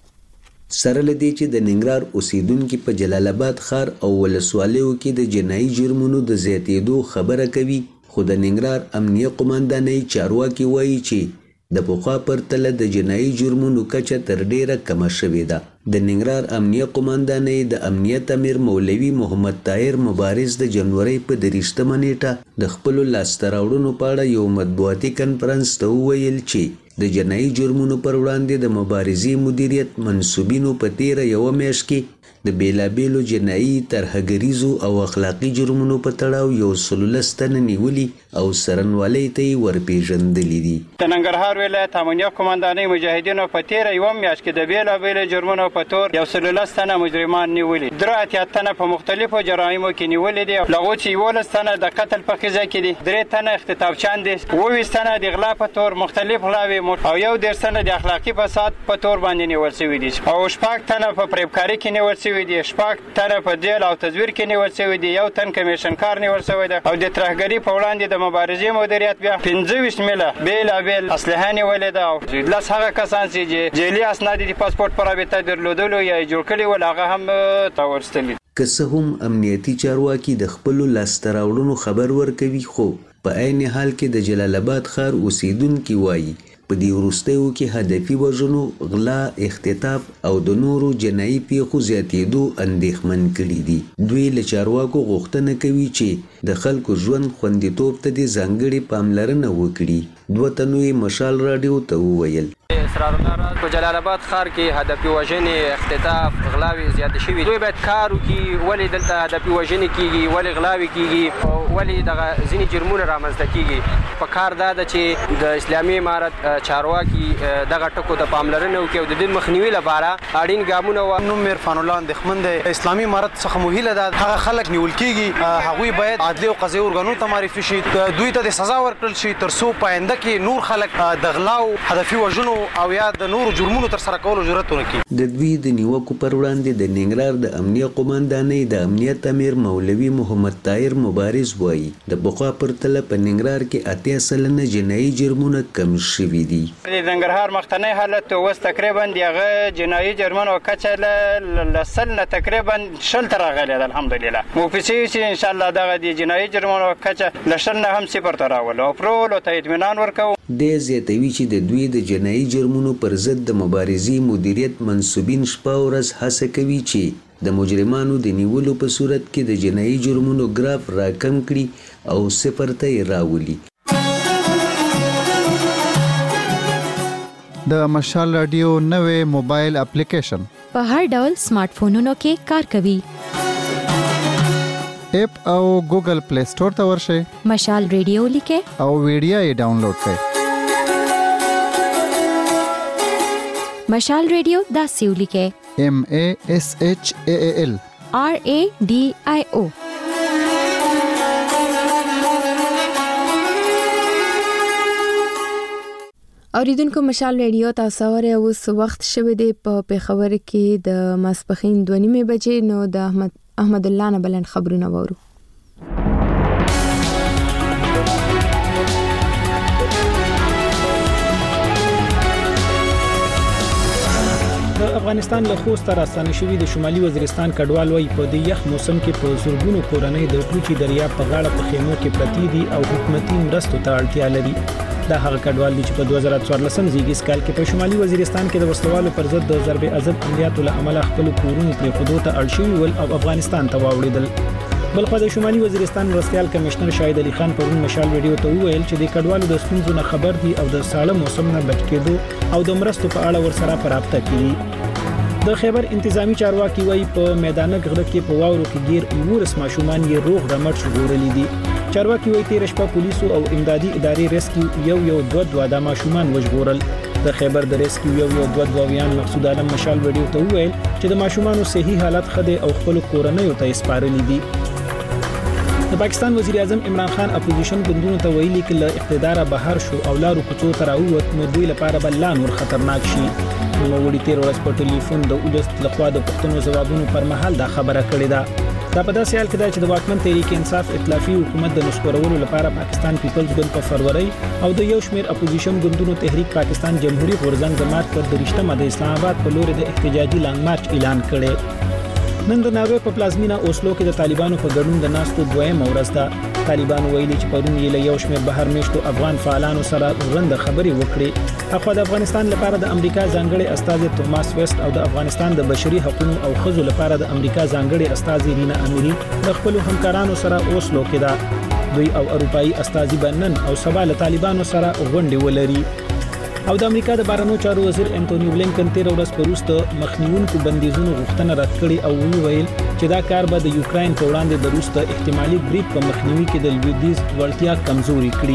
سره لدی چې د ننګرهار اوسیدونکي په جلال آباد ښار او ولسوالیو کې د جنایي جرمونو د زیاتېدو خبره کوي، خو د ننګرهار امنیه قوماندانۍ چارواکي وایي چې د پخوا پرتله د جنایي جرمونو کچه تر ډیره کمه شوې ده. د ننګرهار امنیه قوماندانۍ د امنیت امیر مولوي محمد طاهر مبارز د جنوري په دریشتمه نیټه د خپلو لاسته راوړنو په اړه یو مطبوعاتي کنفرانس ته وویل چې د جنایي جرمونو پر وړاندې د مبارزې مدیریت منصوبینو په تیره یوه میاشت کې د بیلابیلو جنایي ترهګریزو او اخلاقي جرمونو په تړاو یو سل لس تنه نیولي او څارنوالۍ ته یې ورپېژندلي دي. د ننګرهار ولایت امنیه قوماندانۍ مجاهدینو په تیره یوه میاشت کې د بیلابیلو جرمونو په تور یو سل لس تنه مجرمان نیولي، درې اتیا تنه په مختلفو جرایمو کې نیولي دي، له هغو چې یولس تنه د قتل په قضیه کې دي، درې تنه اختطافچان دي، اووه ویشت تنه د غلا په تور مختلف غلاوې او یو دېرش تنه د اخلاقي فساد په تور باندې نیول شوي دي او شپږ تنه په فریبکاري کې نیول شوي دي، شپږ تنه په جیل او تزویر کې نیول شوي دي، یو تن کمیشن کار نیول شوی دی او د ترهګرۍ په وړاندې د مبارزې مدیریت بیا پنځه ویشت میله بیلابیل اسلحه نیولې ده او لس هغه کسان چې جیلي اسناد د پاسپورت په رابطه درلودلو یا یې جوړ کړي ول هغه هم تاورستلي. که څه هم امنیتي چارواکي د خپلو لاسته راوړنو خبر ورکوي، خو په عین حال کې د جلال آباد ښار اوسیدونکي وایي په دې وروستیو کې هدفي وژنو، غلا، اختطاف او د نورو جنایي پیښو زیاتېدو اندېښمن کړي دي. دوی له چارواکو غوښتنه کوي چې د خلکو ژوند خوندیتوب ته دې ځانګړې پاملرنه وکړي. دوه تنو یې مشال راډیو ته وویل اسرارالله په جلال آباد ښار کې هدفي وژنې، اختطاف، غلاوې زیاتې شوي. دوی باید کار وکړي ولې دلته هدفي وژنې کیږي، ولې غلاوې کیږي او ولې دغه ځینې جرمونه رامنځته کیږي. په کار دا ده چې د اسلامي امارت چارواکي دغه ټکو ته پاملرنه وکړي او د دې مخنیوي لپاره اړین ګامونه و. نوم مې عرفان الله اندېښمن دی. اسلامي امارت څخه مو هیله ده هغه خلک نیول کیږي، هغوی باید عدلي او قضایي ارګانونو ته معرفي شي، دوی ته د سزا ورکړل شي تر څو په آینده کې نور خلک د غلاو، هدفي وژنو او یا د نورو جرمونو تر سره کولو جرأت ونه کړي. د دوی د نیوکو پر وړاندې د ننګرهار د امنیه قوماندانۍ د امنیت امیر مولوي محمد طاهر مبارز وایي د پخوا پرتله په ننګرهار کې اتیا سلنه جنایي جرمونه کم شوي دي. د ننګرهار مخکنی حالت اوس تقریبا د هغه جنایي جرمونو کچه له سل نه تقریبا شل ته راغلې ده الحمدلله. موفسې چې انشاءالله دغه د جنایي جرمونو کچه له شل نه هم صفر ته راولو او پرولو ته اطمینان ورکوو. د زیاتوي چې د دوی د جنایي جرمونو پر ضد د مبارزې مدیریت منصوبین شپه او ورځ هڅه کوي چې د مجرمانو د نیولو په صورت کې د جنایي جرمونو ګراف راکم کړي او صفر ته یې راولي. د مشال رادیو نوې موبایل اپلیکیشن په هر ډول سمارټ فونونو کې کار کوي. اپ او ګوګل پلی سٹور ته ورشئ، مشال ریډیو لیکه او ویډیو یې ډاونلوډ کړئ. مشال ریډیو داسې ولیکه M A S H A A L R A D I O. اوریدونکو مشال ریډیو تاسو اورئ. اوس وخت شوه دی په پیښور کې د ماسپښین دوه نیمې بجې. نو د احمد احمد الله نه بلند خبرونه وورو. افغانستان له خوست راستانه شوی د شمالي وزیرستان کډوال وای په دې یخ موسم کې په زورګونو کورنۍ د ټوکی دریاب په غاړه په خیمو کې پرتی دي او حکومتي مرستو ته اړتیا لري. دا هغه کډوال دي چې په دوه زره څوارلسم زیږیز کال کې په شمالي وزیرستان کې د وسلوالو پر ضد د ضرب عضب عملیاتو له امله خپل کورونو پرې خودو ته اړ شوي ول او افغانستان ته واوړېدل. بلخو د شمالي وزیرستان مرستيال کمشنر شاهد علي خان پرون مشال ویډیو ته وویل چې د کډوالو د ستونزو نه خبر دي او د ساړه موسم نه بچ کېدو او د مرستو په اړه ورسره پرابطه کوي. د خیبر انتظامی چارواکي وای په میدان غړ کې په واورو کې ګیر یورس ماشومان یې روغ رمټ شغورلې دي. چارواکي وای تیر شپه پولیسو او امدادي ادارې ریسکیو یو یو دوه دوه د ماشومان وژغورل. د خیبر د ریسکیو یو یو دوه دوه ویان مقصود عالم مشال ویډیو ته وویل چې د ماشومانو صحي حالت خده او خپل کورنۍ ته سپارلې دي. د پاکستان وزیر اعظم عمران خان اپوزیشن ګوندونو ته ویلي چې له اقتدار بهر شو او لارو کوڅو ته راووت نو دوی لپاره بل لا نور خطرناک شي. نو وړي تیر ورځ په ټلیفون د اولست لخوا د پښتنو ځوابونو پر مهال دا خبره کړې ده. دا په داسې حال کې ده چې د واکمن تحریک انصاف ائتلافي حکومت د نسکورولو لپاره پاکستان پیپلز ګوند په فروری او د یو شمېر اپوزیشن ګوندونو تحریک پاکستان جمهوریت غورځنګ د مارچ پر درشتمه د اسلام آباد په لور د احتجاجي لانګ مارچ اعلان کړي. نن د ناروې په پلازمینه اوسلو کې د طالبانو په ګډون د ناستو دویمه ورځ ده. طالبانو ویلي چې پرون یې له یو شمېر بهر میشتو افغان فعالانو سره ورنده خبرې وکړې. اخوا د افغانستان لپاره د امریکا ځانګړي استازي توماس ویسټ او د افغانستان د بشري حقوقو او ښځو لپاره د امریکا ځانګړي استازي رینا اميري د خپل همکارانو سره اوسلو کې ده. دوی او اروپאי استازي بنن او سبا له طالبانو سره غونډې ولري. او د امریکا د بهرنیو چارو وزیر انټونی بلینکن تیر ورځ پروسته مخنیونکو بندیزونو غوښتنه رد کړې او ویل چې دا کار به د یوکرين په وړاندې د روس ته احتمالي بریټ په مخنیوي کې د لویدیز ولټیا کمزوري کړي.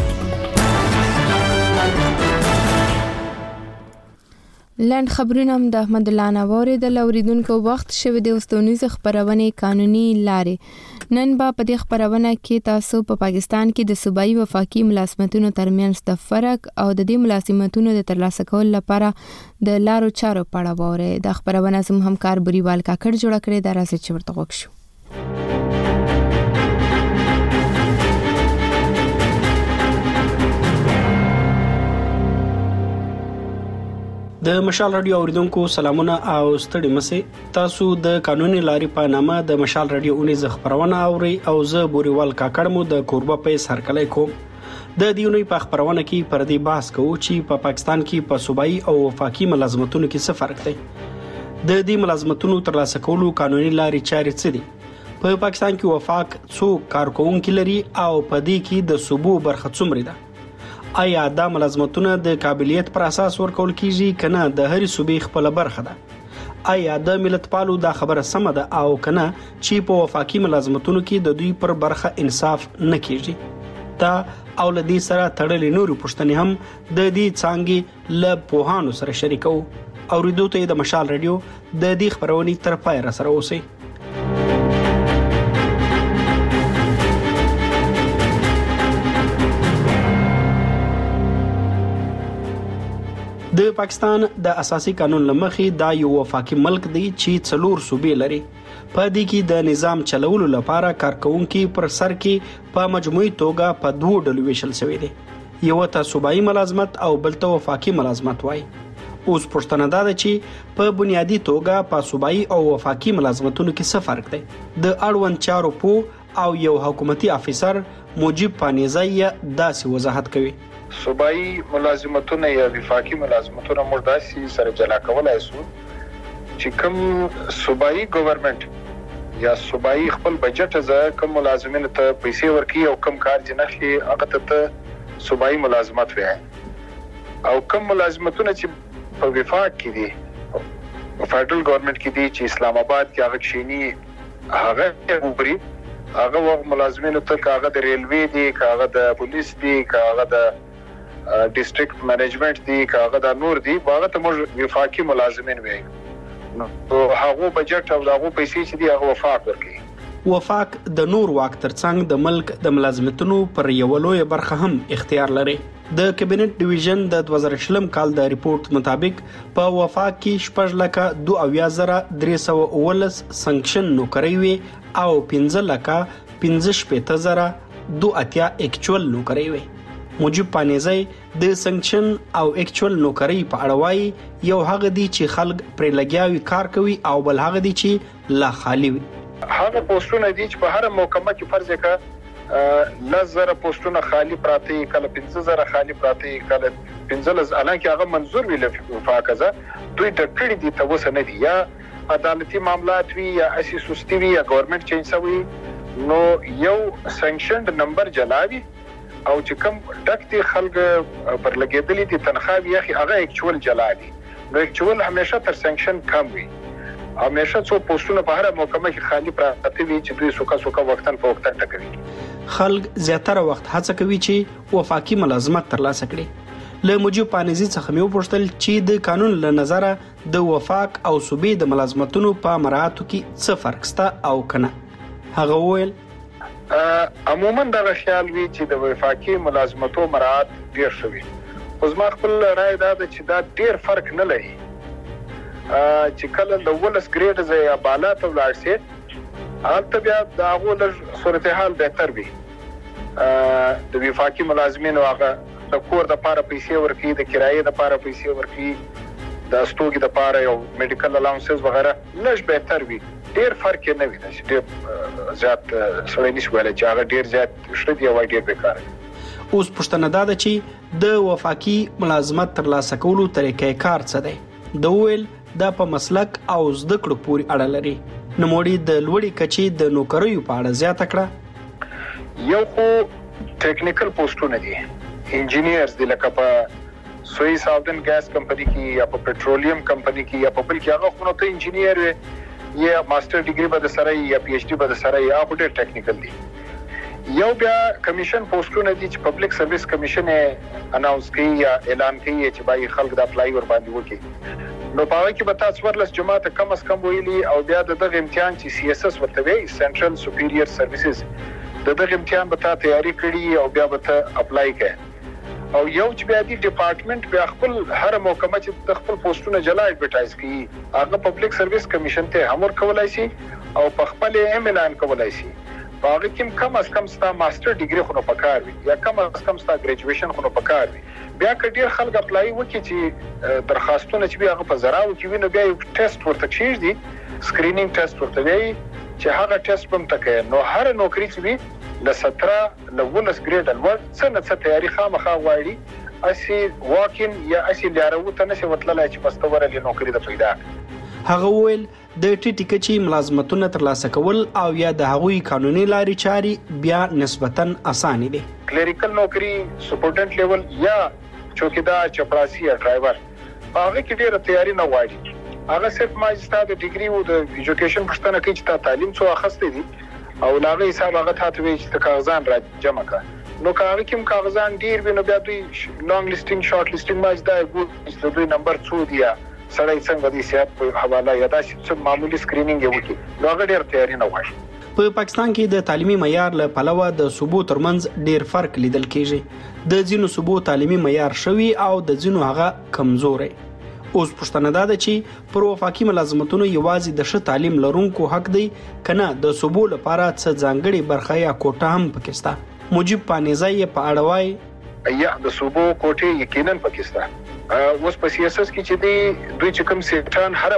لاند خبرونه هم د احمد الله نووري د لوریدونکو وخت شوه د اوستونیز خبرونه قانوني لارې. نن با په دې خبرونه کې تاسو په پا پاکستان کې د صوبایي وفاقي ملازمتونو ترمنځ د فرق او د دې ملازمتونو د ترلاسه کولو لپاره د لارو چارو په اړه وره. د خبرونه زموږ همکار بریوال کاکړ جوړ کړی دا راځي چې ورته وښیو. د مشال رادیو اوریدونکو سلامونه او ستړي مسه. تاسو د قانوني لارې په نامه د مشال رادیو اونیز خبرونه اوري او زه بوريوال کاکړ مو د کوربه پیس هرکلی کوم. د دیونی په خبرونه کې پر دې بحث کوو چې په پا پاکستان کې په صوبایي او وفاقي ملازمتونو کې څه فرق دی. د دې ملازمتونو ترلاسه کولو قانوني لارې چارې څه دي؟ په پا پاکستان کې وفاق څو کارکونکو لري او په دې کې د صوبو برخه څومره ده؟ آیا دا ملازمتونه د قابلیت پر اساس ورکول کیږي کنه د هرې صوبې خپل برخه ده؟ آیا د ملت پالو دا خبره سم ده او کنه چې په وفاقي ملازمتونو کې د دوی پر برخه انصاف نه کیږي؟ دا او لدی سره تړلې نورو پښتنې هم د دې څنګه ل پوهانو سره شریکو. اوریدو ته د مشال رادیو د دې خبرونې تر پای را سره اوسئ. د پاکستان د اساسي قانون لمخې دا یو وفاقي ملک دی چې څلور صوبې لري. په دې کې د نظام چلولو لپاره کارکونکو پر سر کې په مجموعي توګه په دوه ډلو ویشل شوی دی. یو ته صوبایي ملازمت او بل ته وفاقي ملازمت وایي. اوس پښتنه دا ده چې په بنیادی توګه په صوبایي او وفاقي ملازمتونو کې څه فرق دی. د اړوند چارو په او یو حکومتي افسر موجب پانیزای داسې وضاحت کوي. صوبایي ملازمتونه یا وفاقي ملازمتونه موږ داسې سره جلا کولای شو چې کوم صوبایي ګورنمنت یا صوبایي خپل بجټ ز کوم ملازمین ته پیسې ورکړي او کوم کار جنخي هغه ته صوبایي ملازمت وایي. او کوم ملازمتونه چې په وفاق کې دي په فدرل ګورنمنت کې دي چې اسلام آباد کې هغه شینی هغه وګړي هغه وخت ملازمینو ته کاغه د ریلوی دي کاغه د پولیس دي کاغه د ډیسټریکټ مینجمنت دي کاغه د نور دي هغه ته موږ وفاقي ملازمین وایو نو هغه بجټ او هغه پیسې چې دي هغه وفاق ورکړي. وفاق د نور واک ترڅنګ د ملک د ملازمتونو پر یو لوی برخه هم اختیار لري. د کابینټ ډیویژن د دوه زره شلم کال د ریپورت مطابق په وفاق کې شپږ لکه دوه اویا زره درې سوه اوولس سنکشن نوکری وي او پنځه لکه پنځه شپېته زره دوه اتیا اکچوال نوکری وي. موجب پانیزی د سنکشن او اکچوال نوکری په اړه وایي یو هغه دی چې خلک پرې لګیاوي کار کوي او بل هغه دی چې لا خالی وي. هغه پوسټونه دي چې په هر محکمه کې فرض وکړه لزر پوسټونه خالی پراته کله پنځه زره خالی پراته کله پنځه لز الان کې هغه منظور ویل وفاقزه دوی د کړي دي ته وسه نه دي یا عدالتي معاملات وی یا اسی سستی وی یا ګورنمنت چینج شوی نو یو سانکشن نمبر جلاوي او چې کوم ډکټي خلک پر لګیدلې دي تنخواه یې خي هغه اکچوال جلاوي نو اکچوال همیشه تر سانکشن کم وي. همیشه څو پوسټونه په هر محکمه کې خالی پراته وي چې دوی سوکا سوکا وختن په وختن ټکوي. خلک زیاتره وخت هڅه کوي چې وفاقي ملازمت ترلاسه کړي. له موجب پانیزي څخه مې وپوښتل چې د قانون له نظره د وفاق او صوبې د ملازمتونو په مراعاتو کې څه فرق شته او کنه. هغه وویل عموما دا خیال وی چې د وفاقي ملازمتو مراعات ډیر شوي. خو زما خپل رائے دا ده چې دا ډیر فرق نه لري چې کله د ولس ګریډ زې یا بالا ته ولاړ شي هلته بیا د هغو لږ صورتحال بهتر وي. د وفاقي ملازمینو هغه د کور دپاره پیسې ورکوي د کرایې دپاره پیسې ورکوي د استوګي دپاره یو میډیکل الاونسز وغیره لږ بهتر وي. ډېر فرق یې نه وي داسې ډېر زیات سړی نشي ویلی چې هغه ډېر زیات ښه دي او ډېر بېکاره دي. اوس پوښتنه دا ده چې د وفاقي ملازمت ترلاسه کولو طریقې کار څه دی. د ویل دا په مسلک او زده کړو پورې اړه لري. نوموړي د لوړې کچې د نوکریو په اړه زیاته کړه. یو خو ټیکنیکل پوسټونه دي انجینیرز دي لکه په سوی ساودن ګاز کمپنی کې یا په پټرولیم کمپنی کې یا په بل کې هغه خو نو ته انجینیر وي یا ماستر ډیګري به د سره یا پی ایچ ډي به د سره یا په ډېر ټیکنیکل دي. یو بیا کمیشن پوسټونه دي چې پبلک سرویس کمیشن اناونس کوي یا اعلان کوي چې باید خلک د اپلای ور باندې وکړي. نو په هغه کې به تاسو ورلس جماعت کم از کم ویلي او بیا د دغه امتحان چې سی اس اس ورته وي سنټرل سپیریئر سرویسز د دغه امتحان به تاسو تیاری کړی او بیا به تاسو اپلای کړئ او یو چې بیا دی ډپارټمنټ بیا خپل هر محکمه چې د خپل پوسټونه جلا اډورټایز کوي هغه پبلک سرویس کمیشن ته هم ورکولای شي او په خپل ایم اعلان کولای شي. باغ کې کم از کم ستا ماستر ډیګری خو نه پکار وي یا کم از کم ستا ګریجویشن خو نه پکار وي. بیا که ډیر خلک اپلای وکړي چې درخواستونه چې بیا هغه په زراو کې وي نو بیا یو ټیسټ ورته کېږي سکرینینګ ټیسټ ورته وي چې هغه ټیسټ به هم ته کوي. نو هر نوکري چې وي له ستره له ولس ګریډ لوړ څه نه څه تیاري خامخا غواړي اسی واکین یا اسی لیارو ته نشي وتللی چې بس ته ورلې نوکري د پیدا. هغه ویل د ټیټی کچې ملازمتونه ترلاسه کول او یا د هغوی قانوني لارې چارې بیا نسبتاً اسانه دي. کلریکل نوکری سپورټنټ لیول یا چوکیدار چپړاسي یا ډرایور هغه کې ډیره تیاری نه غواړي. هغه صرف ماجستر د ډیګري او د ایجوکیشن پښتنه کې چې تا تعلیم څو اخستې دي او لاغه حساب هغه ته وی چې کاغذان را جمع کړه نو کاغذ کوم کاغذان ډیر وینو بیا دوی لانګ لیسټینګ شارټ لیسټینګ ماجدا ګو د دوی نمبر څو دی سړی څنګه دي سیاست په حواله یا دا چې معمولی سکرینینګ یې وکړي نو هغه ډېر تیاری نه غواړي. په پاکستان کې د تعلیمي معیار له پلوه د صوبو ترمنځ ډېر فرق لیدل کېږي. د ځینو صوبو تعلیمي معیار شوی او د ځینو هغه کمزوري. اوس پوښتنه ده چې پر وفاقي ملازمتونو یوازې د ښه تعلیم لرونکو حق دی کنه د صوبو لپاره څه ځانګړي برخه یا کوټه هم پکې شته. موجب پانیزی په اړه وایي یا د صوبو کوټې یقینا پکې شته. اوس په سیاست کې چې دی دوی چې کوم سیټان هر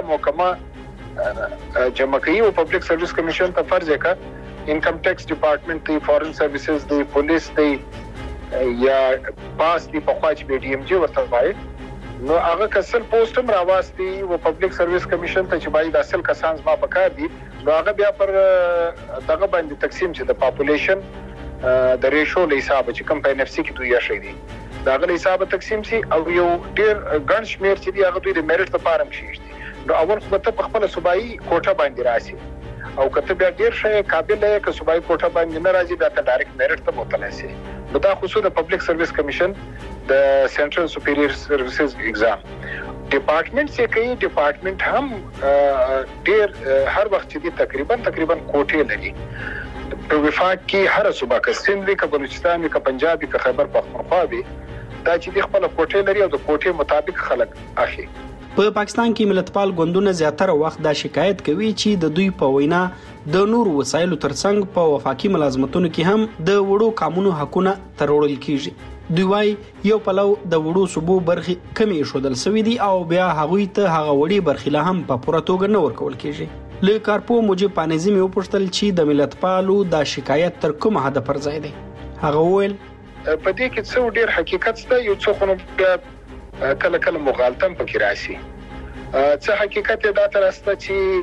محکمه جمع کوي او پبلک سرویس کمیشن ته فرض وکړه انکم ټیکس ډپارټمنټ دی فورن سرویسز دی پولیس دی یا پاس دی په خوا چې بي ډي ام جی ورته وایي نو هغه کسل پوسټ هم راوستي او پبلک سرویس کمیشن ته چې باید اصل کسان ما پکار دي نو هغه بیا پر دغه باندې تقسیم چې د پاپولیشن د ریشو له حساب چې کوم په ان اف سي کې دوی شي دي دا غل حساب تقسیم سي او یو ډیر ګڼ شمیر چې دی هغه دوی د میرټ لپاره هم شي نو اول خو ته په خپل صوبایي کوټه باندې راسي او کته بیا ډیر شي قابل ک صوبایي کوټه باندې نه راځي بیا ته ډایرکټ میرټ ته مطلع شي. نو دا خصوصا د پبلک سرویس کمیشن د سنټرل سپیریئر سرویسز ایگزام ډپارټمنټ چې کوي ډپارټمنټ هم ډیر هر وخت چې تقریبا تقریبا کوټه لري په وفاق کې هر صوبه کې سند وی ک بلوچستان وی ک پنجاب وی ک خیبر پختونخوا وی دا چې د خپل کوټه لري او د کوټه مطابق خلک اخی. په پاکستان کې ملتپال ګوندونه زیاتره وخت دا شکایت کوي چې د دوی په وینا د نور وسایلو ترڅنګ په وفاقي ملازمتونو کې هم د وړو قانونو حقونه ترورل کیږي. دوی وايي یو پلو د وړو صوبو برخې کمی شودل سوي دي او بیا هغوی ته هغه وړي برخې له هم په پوره توګه نه ورکول کیږي. له کارپو موجب پانیزي مې وپوښتل چې د ملتپالو دا شکایت تر کومه حد پر ځای دی. هغه وویل په دې کې څو ډیر حقیقت شته، یو څو خو بیا کله کله مغالطه پکې راشي. څه حقیقت دا تر استه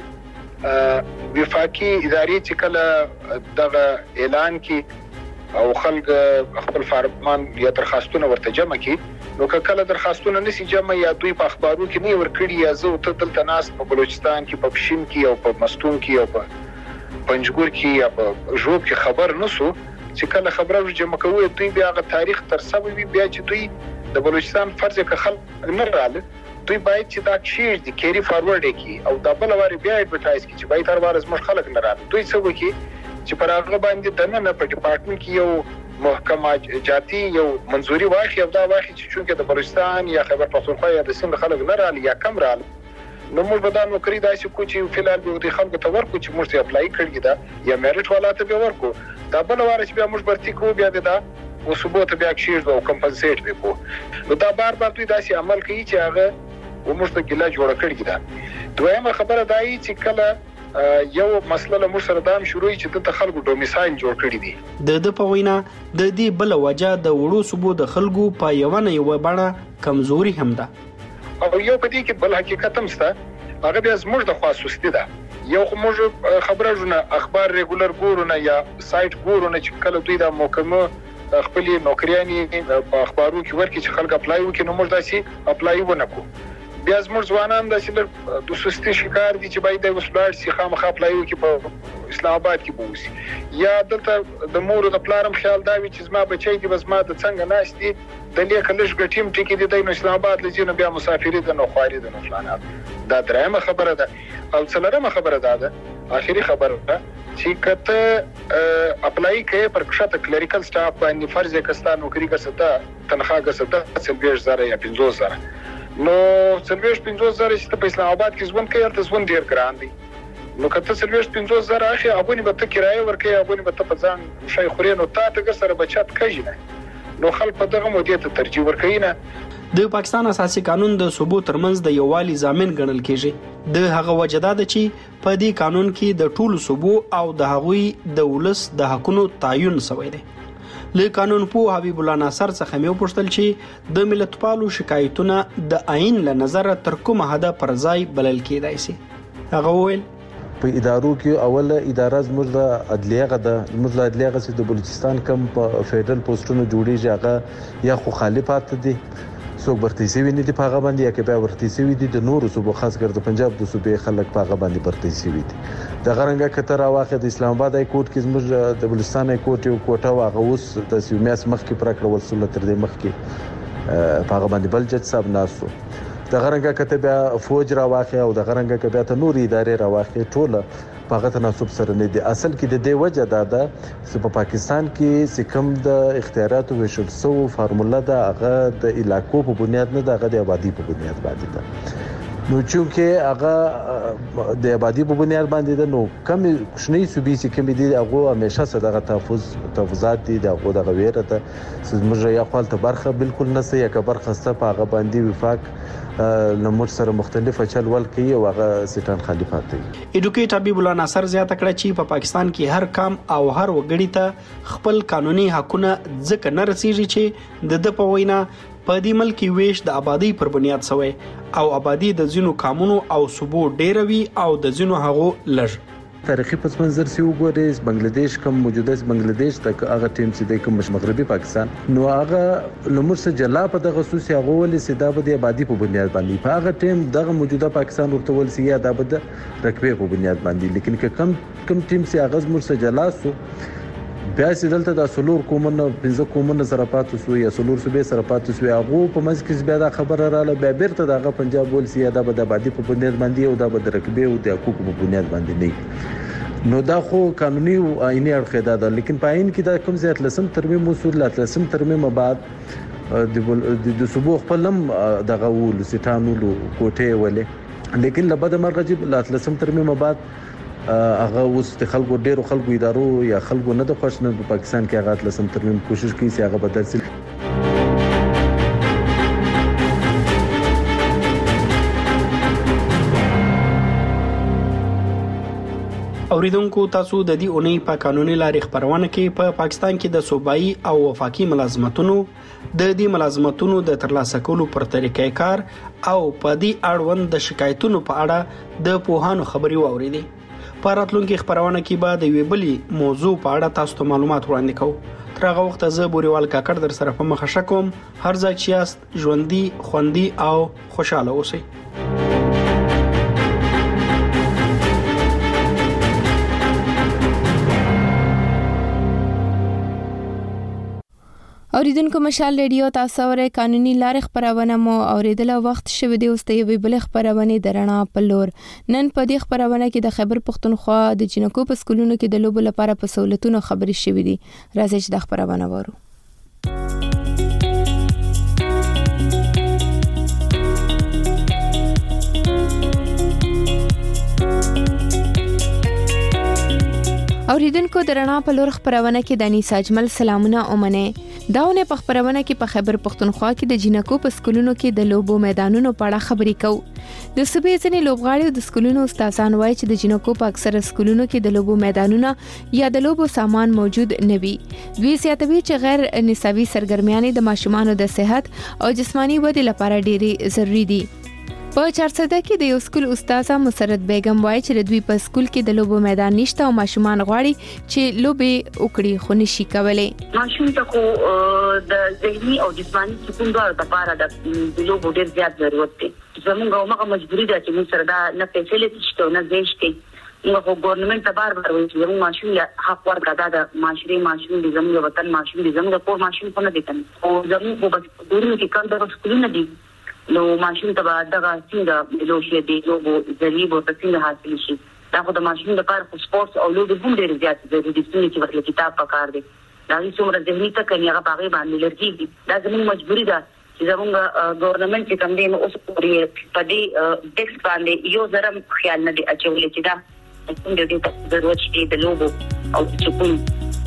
چې وفاقي ادارې چې کله دغه اعلان کې او خلک خپل فارمان یا درخواستونه ورته جمع کړي، نو کله درخواستونه نسی جمع یا دوی په اخبارو کې نه ورکړي یا زه ته دلته ناس په بلوچستان کې په پښین کې او په مستون کې او په پنجګور کې یا په ژوب کې خبر نسو چې کله خبره جمع کوي دوی بیا غو تاریخ تر سبب بیا چې دوی د بلوچستان فرض کې خلک نه رااله، دوی باید چې دا شیر دي کیری فارورډ کی او دا بل واری بیا اډورټایز کی چې باید هر وارز مش خلک نه رااله. دوی څه وکي چې پر هغه باندې د نه په ډپارټمنټ کې یو محکمه جاتی یو منځوري واخی او دا واخی چې چونکه د بلوچستان یا خیبر پختونخوا یا د سند خلک نه رااله یا کم رااله، نو موږ به دا نوکری داسې کو چې فلال به د خلکو ته ورکو چې موږ ته اپلای کړی دا یا میرټ والا ته به ورکو. دا بل واره چې بیا موږ برتی کو بیا دا او ثبوت بیا کشیر او کمپنسیټ وکړو. نو دا بار بار دوی داسې عمل کوي چې هغه وموږ ته ګلا جوړ کړی دا. دویمه خبره دا ای چې کله یو مسله له موږ سره دام شروع چې د خلکو ډومیسایل جوړ کړی دي. د د پوینا د دې بل وجه د وړو صوبو د خلکو په یو نه یو باندې کمزوري هم ده. او یو په دې کې بل حقیقت هم شته، هغه بیا زموږ د خاصوستي ده. یو خو موږ خبره جوړه اخبار ریګولر ګورونه یا سایت ګورونه چې کله دوی د محکمه خپل نوکریانی په اخبارو کې ورکړي چې خلک اپلای وکړي، نو موږ داسې اپلای ونه کو. بیا زموږ ځوانان داسې د سستی شکار دي چې باید د وسلار سي خامخا اپلای وکړي په اسلام آباد کې بوسي، یا دلته د مور د پلارم خیال دا وي چې زما بچی دی بس ما د څنګه ناشتي د لیک لږ ګټیم ټکی دی د اسلام آباد لږ نه بیا مسافری د نو خواري د نو فلانات. دا درېمه خبره ده. او څلورمه خبره ده اخیری خبره ده چې کته اپلای کوي پر کښته کلریکل سټاف باندې فرض کستا نوکری کستا تنخواه کستا څلوېښت زره یا پنځوس زره، نو څلوېښت پنځوس زره چې په اسلام آباد کې ژوند کوي هلته ژوند ډیر ګران دی. نو کته څلوېښت پنځوس زره اخی هغه به ته کرایه ورکړي، هغه به ته په ځان شي خوري، نو تا ته سره بچت کوي نه، نو خلک په دغه مودې ته ترجیح ورکوي نه. د پاکستان اساسي قانون د صوبو ترمنځ د یووالي ضامن ګڼل کیږي. د هغه وجه دا ده چې په دې قانون کې د ټولو صوبو او د هغوی د ولس د حقونو تعین شوی دی. له قانون پوه حبیب الله ناصر څخه مې وپوښتل چې د ملتپالو شکایتونه د عین له نظره تر کومه حده پر ځای بلل کېدای شي. هغه وویل په ادارو کې اوله اداره زموږ د عدلیه غده زموږ د عدلیه غسه د بلوچستان کم په فدرال پوسټونو جوړیږي، هغه یا خو خالی پاتې دي څوک ورته سوي نه دي په هغه باندې، یا کې بیا ورته سوي دي د نورو صوبو خاص کر د پنجاب د صوبې خلک په هغه باندې ورته سوي دي. د غرنګه کتر واخه د اسلام آباد های کوټ کې زموږ د بلوچستان های کوټ یو کوټه واغه اوس د سیماس مخ کې پر کړول سول تر دې مخ کې په هغه باندې بل جج صاحب ناسو. د غرنګه کته بیا فوج را واخه او د غرنګه کې بیا ته نوري ادارې را واخه ټوله په هغه تناسب سره نه دي. اصل کې د دې وجه دا ده چې په پاکستان کې سکم د اختیاراتو ویشل سو فارموله ده، هغه د علاقو په بنیاد نه ده، هغه د آبادی په بنیاد باندې ده. نو چونکه هغه د آبادی په بنیاد باندې ده، نو کم کوچنی صوبې چې کم دي هغه همیشه صدغه تحفظ تحفظات دي دغه د غویره ته زموږ یا خپل ته برخه بالکل نه سي یا که برخه ست په هغه باندې وفاق نو موږ سره مختلف چل ول کوي او هغه سټان خالی پاتې. ایډوکیټ حبیب الله ناصر زیاته کړه چې په پاکستان کې هر کام او هر وګړي ته خپل قانوني حقونه ځکه نه رسیږي چې د د په وینا په دې ملک ویش د آبادی پر بنیاد شوی او آبادی د ځینو قانونو او صوبو ډیر وی او د ځینو هغو لږ. تاریخي پس منظر سی وګورئ بنگلاديش کوم موجوده بنگلاديش تک هغه ټیم چې د کوم مغربي پاکستان نو هغه لمر سره جلا په دغه خصوصي هغه ولې سیدا په آبادی په بنیاد باندې په هغه ټیم دغه موجوده پاکستان ورته ول سی یا د رقبې په بنیاد باندې لیکن که کم کم ټیم سي اغاز مر سره جلا سو بیا چې دلته د سلور کومن پنځه کومن سره پاتې سو یا سلور سو به سره پاتې سو هغه په مزکس بیا د خبره رااله بیا بیرته دغه پنجاب ول سی د آبادی په بنیاد باندې او د رقبې او د حقوقو په بنیاد باندې نه نو دا خو قانوني او آئینی اړخ ده لیکن په آئین کې دا کوم زیات لسم ترمیم اصول لسم ترمیم بعد د د صبح خپلم دغه ول سټانولو کوټه ولې لیکن لبد مرغجب لسم ترمیم بعد هغه اوس د خلکو ډیرو خلکو ادارو یا خلکو نه د خوښ نه په پاکستان کې هغه لسم ترمیم کوشش کوي چې هغه بدل شي. اوریدونکو تاسو د دې اونۍ په قانوني لارې خبرونه کې په پا پاکستان کې د صوبایي او وفاقي ملازمتونو د دې ملازمتونو د ترلاسه کولو پر طریقې کار او په دې اړوند د شکایتونو په اړه د پوهانو خبري واوریدي. په راتلونکي خبرونه کې به د یوې بلې موضوع په اړه تاسو ته معلومات وړاندې کوو. تر هغه وخت زه بوريوال کاکړ در سره په مخه شکم. هر ځای چې یاست ژوندۍ خوندي او خوشاله اوسئ. اوریدونکو مشال ریډیو تاسو اورئ قانوني لارې خبرونه مو اوریدله وخت شوه دی اوس ته یوې بل خبرونه درنا په لور. نن په دې خبرونه کې د خیبر پختونخوا د جنکو په سکولونو کې د لوبو لپاره په سہولتونو خبري شوې دي. راځي چې د خبرونه وورو. اوریدونکو درنا په لور خبرونه کې د انیس اجمل سلامونه اومنه. داونه په خبرونه کې په خیبر پختونخوا کې د جنکو په سکولونو کې د لوبو میدانونو په اړه خبري کوو. د صوبې ځینې لوبغاړي د سکولونو استادان وایي چې د جنکو په اکثره سکولونو کې د لوبو میدانونه یا د لوبو سامان موجود نه وي. دوی زیاتوي چې غیر نصابي سرګرمیانې د ماشومانو د صحت او جسمانی ودې لپاره ډېری ضروری دي. په چارسده کې د یو سکول استاده مسرت بیگم وایي چې د دوی په سکول کې د لوبو میدان نشته او ماشومان غواړي چې لوبې وکړي خو نشي کولای. ماشوم ته خو د ذهني او جسماني سکون دواړو لپاره د لوبو ډېر زیات ضرورت دی. زموږ هغه مجبوري ده چې موږ سره دا نه فیسیلیټي شته نه ځای شته. موږ خو ګورنمنت ته بار بار وایو چې زموږ ماشوم له حق ورکړه دا د معاشري ماشوم دي زموږ وطن ماشوم دي زموږ کور ماشوم خو نه دي کنه او زموږ په ګورنمنت کې کوم د سکولونه دي نو ماشوم ته دغه څنګه د لوشي دی لوبو ذریعہ او څنګه حاصل شي. دا خو د ماشوم لپاره سپورت او لوبو هم ډېر زیات ضروري دي چې ورته کتاب پکار دی. دا هیڅ عمر ذهني ته کني هغه باغې باندې لرګي دا زموږ مجبوري ده چې زموږ ګورنمنت چې کوم دی نو اوس په دې ټیکس باندې یو ذره خیال نه دی اچولې چې دا څنګه دې ضرورت شي د لوبو او سکون.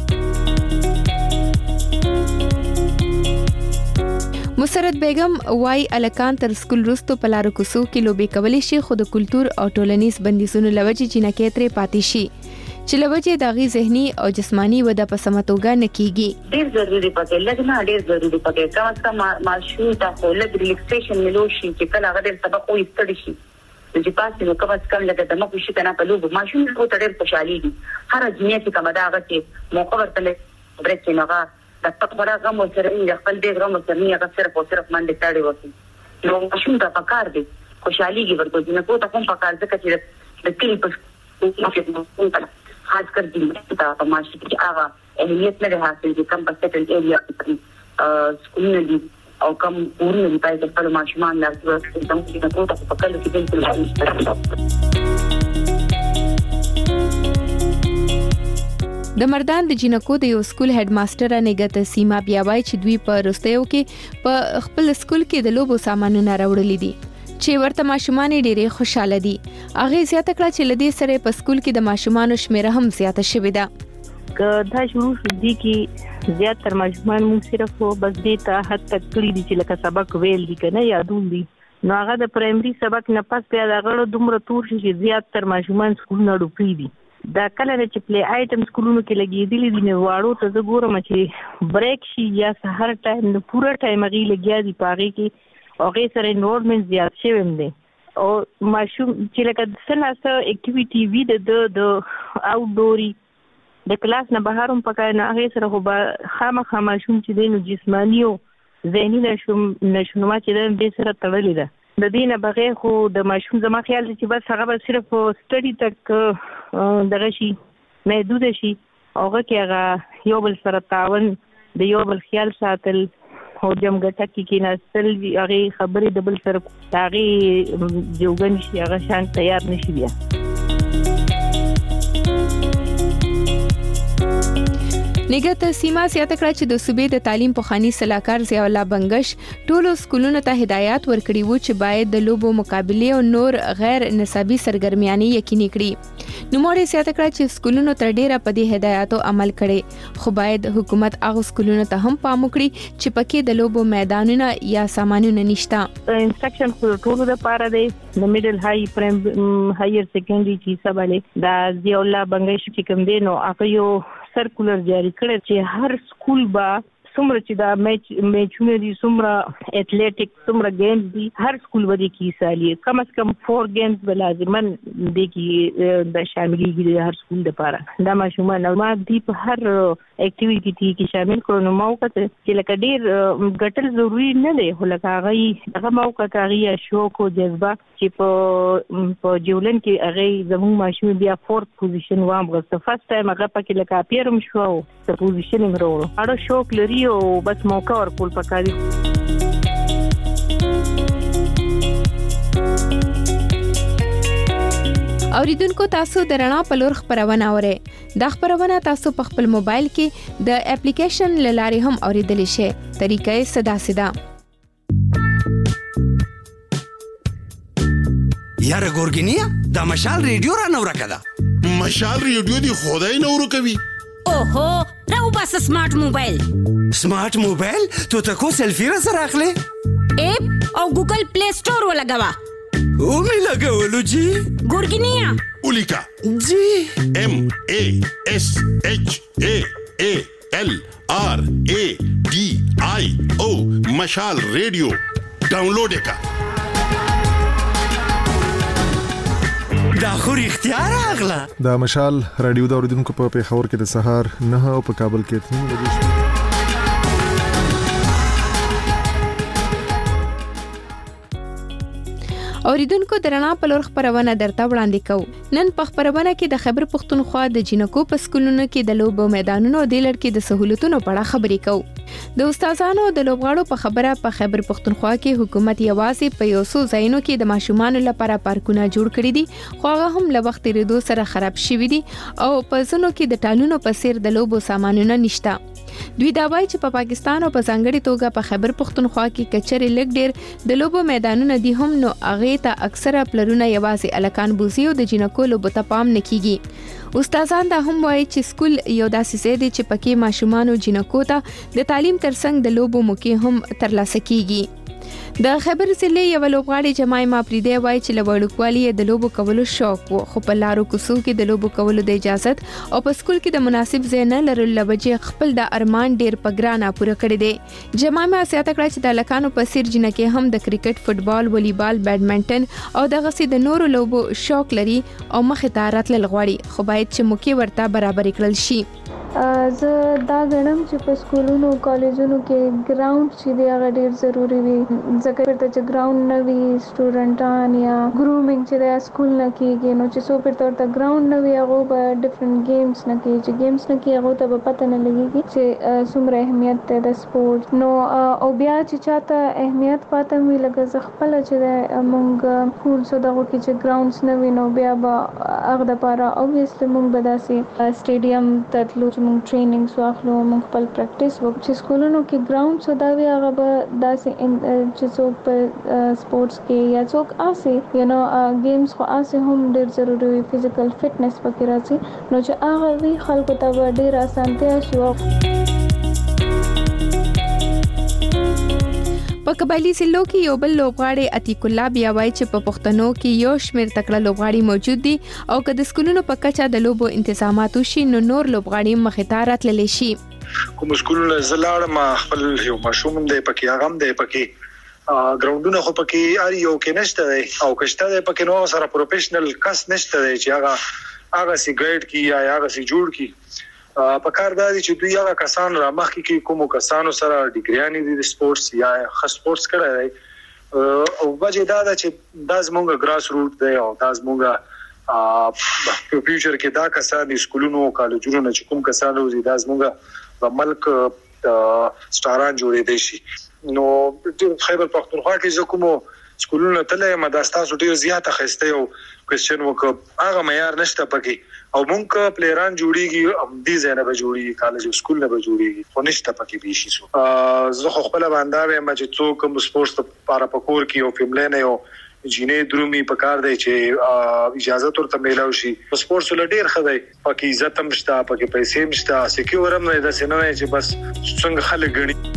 مسرت بیگم وای الکان تر سکول رستو په لارو کوسو کې لوبي کولی شي خو د کلچر او ټولنیز بندیزونو لوجې جنکې ترې پاتې شي چې لوجې دغه ذهني او جسمانی وده په سمتوګه نه کیږي. ډیر ضروری پکې لګنه ډیر ضروری پکې کم از کم ماشوم ته خو لګ ریلیکسیشن ملو شي چې کله هغه د سبق وې ستړي شي چې پاسې نو کم از کم لګه د مخ شي کنه په لوب ماشوم ته ډیر خوشحالي دي. هر جنې چې کومه دا هغه چې موقع ورته برېک نه هغه د تقبره غو سره نه خپل دې غو سره نه هغه صرف او صرف باندې تاړي وسی نو ماشوم ته پکار دي خوشحالي کې ورته جنې کو ته کوم پکار ځکه چې د کلی په خاص کر دې ته په ماشوم کې هغه اهمیت نه حاصل دي کم په سټل ایریا سکولونه دي او کم ورونه دي پای په ماشومان لا څه د موږ کو ته پکار دي چې د مردان د جنکو د یو سکول هډ ماستر نګت سیما بیا وای چې دوی په رستیو کې په خپل سکول کې د لوبو سامانونه راوړل دي چې ورته ماشومان ډېری خوشاله دي. هغه زیاته کړه چې لدی سره په سکول کې د ماشومان شمیر هم زیاته شوې ده. که دا شروع دي کې زیات تر ماشومان موږ صرف بس دې ته حد تک کړی دي چې لکه سبق ویل دي کنه یادون دي نو هغه د پرایمري سبق نه پس بیا د غړو دومره تور شي چې زیات تر ماشومان سکول نه ډوبې دي. دا کله چې پلی آیټم سکولونو کې لګېدلې دي نو واړو ته زه ګورم چې بریک شي یا سحر ټایم نو پوره ټایم هغې لګیا دي په هغې کې او هغې سره انوالمنټ زیات شوی هم دی او ماشوم چې لکه څه نه څه اکټیویټي وي د د آوټ ډوري د کلاس نه بهر هم پکای نه هغه سره خو به خامخا ماشوم چې دینو جسمانی او ذهني نشوم نشونما چې د سره تړلې ده د دې نه بغیر خو د ماشوم زما خیال چې بس هغه به صرف سټډي تک دغه شي محدود شي هغه کې هغه یو بل سره تعاون د یو بل خیال ساتل او جمګټه کې کې نستل هغه خبرې د بل سره هغه جوګن شي هغه شان تیار نشي بیا نګت سیما سیاته کړه چې د صوبې د تعلیم پوخانی صلاحکار ضیاء الله بنگش ټولو سکولونو ته هدایت ورکړي وو چې باید د لوبو مقابله او نور غیر نصابي سرګرمیانې یقیني کړي نو موري سیاته کړه چې سکولونو تر ډیره په دې هدایتو عمل کړي خو باید حکومت هغه سکولونو ته هم پام وکړي چې پکې د لوبو میدانونه یا سامانونه نشته انسټرکشن ټولو لپاره دی د میډل های پریم هایر سیکنډري چې سباله د ضیاء الله بنگش چې کوم دی نو هغه یو سرکولر جاری کړی چې هر سکول با څومره چې دا میچ میچونه دي څومره اټلیټیک څومره گیمز دي هر سکول باندې کې سالي کم از کم فور گیمز به لازمن دي کې د شاملېږي د هر سکول لپاره دا ماشومان ما دي په هر اکټیویټي کې شامل کړو نو موقع چې لکه ډیر ګټل ضروری نه دی خو لکه هغه هغه موقع هغه شوق او جذبه چې په په جولن کې هغه زموږ ماشوم بیا فورث پوزیشن وام غوښته فرست ټایم هغه پکې لکه پیرم شو د پوزیشن یې ورو اړه شوق لري او بس موقع ورکول پکاري اوریدونکو تاسو د رڼا په لور خبرونه اورئ دا خبرونه تاسو په خپل موبایل کې د اپلیکیشن لارې هم اوریدلی شئ طریقې صدا صدا یاره ګورګینیا دا مشال ریډیو را نو راکړه مشال ریډیو دی خدای نو ورکوي اوهو راو بس سمارټ موبایل سمارټ موبایل تو تکو سیلفی را سره اخلي اپ او ګوګل پلی سٹور ولګوا او می لګولو جی ګورګینیا اولیکا جی ام ا اس اچ ا ا ال آر ا ډي آی او مشال ریډیو ډاونلوډ کا دا خو اختیار اغلا دا مشال رادیو دا اوریدونکو په پیښور کې د سهار نه او په کابل کې اته بجې اوریدونکو درنا په لور خبرونه درته وړاندې کوو نن په خبرونه کې د خیبر پښتونخوا د جنکو په سکولونو کې د لوبو میدانونو د لړ کې د سہولتونو په اړه خبرې کوو د استادانو د لوبغاړو په خبره په خیبر پښتونخوا کې حکومت یوازې په یو څو ځایونو کې د ماشومان لپاره پارکونه جوړ کړي دي خو هغه هم له وخت تیریدو سره خراب شوي دي او په ځینو کې د ټالونو په څیر د لوبو سامانونه نشته دوی دا وایي چې په پا پاکستان او په ځانګړي توګه په خیبر پښتونخوا کې کچري لګ ډیر د لوبو میدانونه دي هم نو هغه ته اکثره پلرونه یوازې الکان بوزي او د جنکو لوبو ته پام نه کیږي استادان دا هم وایي چې سکول یو داسې ځای دی چې پکې ماشومان او جنکو ته د تعلیم ترڅنګ د لوبو موقع هم ترلاسه کیږي د خیبر ضلع یو لوبغاړي جمایما پریدي وایي چې لوړکوالي د لوبو کولو شوق وو خو په لارو کوڅو کې د لوبو کولو د اجازت او په سکول کې د مناسب ځای نه لرلو له وجې خپل د ارمان ډیر په ګرانه پوره کړی دی جمایما سیاته کړه چې د لکانو په سیر جنکه هم د کرکټ فوتبال والیبال بیډمنټن او دغه سي د نورو لوبو شوق لري او مخه ته راتلل غواړي خو باید چې موقع ورته برابر کړل شي زه دا غنم چې په سکولونو کالجونو کې ګراوند چې دی هغه ډیر ضروری وي ځکه پرته چې ګراوند نه وي سټوډنټان یا ګرومینګ چې د سکول نه کیږي نو چې سو پرته ورته ګراوند نه وي هغه به ډیفرنٹ گیمز نه کوي چې گیمز نه کوي هغه ته به پته نه لګيږي چې څومره اهمیت ده د سپورت نو او بیا چې چاته اهمیت پاتم وی لکه ز خپل چې د مونږ سکول سو دغه کې چې ګراوندز نه وي نو بیا به هغه د پاره اوبویسلی مونږ به داسې سټیډیم تطلو مونږ ټریننګ واخلو مونږ خپل پریکټیس وکړو چې سکولونو کې ګراوند سو دا وی هغه به داسې چې څوک په سپورتس کې یا څوک آسي یو نو گیمز خو آسي هم ډیر ضروری وي فزیکل فټنس پکې راځي نو چې هغه وی خلکو ته ډیر اسانتیا شي په قبایلی ضلعو کې یو بل لوبغاړي عتیق الله بیا وایي چې په پښتنو کې یو شمېر تکړه لوبغاړي موجود دي او که د سکولونو په کچه د لوبو انتظامات وشي نو نور لوبغاړي مخې ته راتللی شي کوم سکولونه زلاړ ما خپل یو ماشوم دی پکې هغه هم دی پکې ګراوندونه خو پکې اړ یو کې نشته او کشته دی پکې نو سره پروفیشنل کس نشته دی چې هغه هغه سي ګایډ کی یا هغه سي جوړ کی په کار دا دي چې دوی هغه کسان را مخ کې کوم کسانو سره ډیګریانی دي سپورتس یا خاص سپورتس کړی او وجه دا ده چې دا زموږ ګراس روټ دی او دا زموږ په فیوچر کې دا کسان سکولونو کالجونو نه چې کوم کسان وزي دا زموږ د ملک سټاران جوړې دي شي نو خیبر پختونخوا کې زه کوم سکولونو ته مداستا سټیو زیاته خسته یو کوېسچن وک هغه معیار نشته پکې او مونږ پلیران جوړیږي ام دي زنه به جوړیږي کالج سکول نه به جوړیږي خو نشته پکې به شي سو زه خو خپل باندې وایم چې څوک کوم سپورتس لپاره پکور کې او فیمل نه یو جینې درومي په کار دی چې اجازه ورته میلاو شي سپورتس ولډیر خدای پکې عزت هم شته پکې پیسې هم شته سکیور هم نه ده سينه چې بس څنګه خلک غني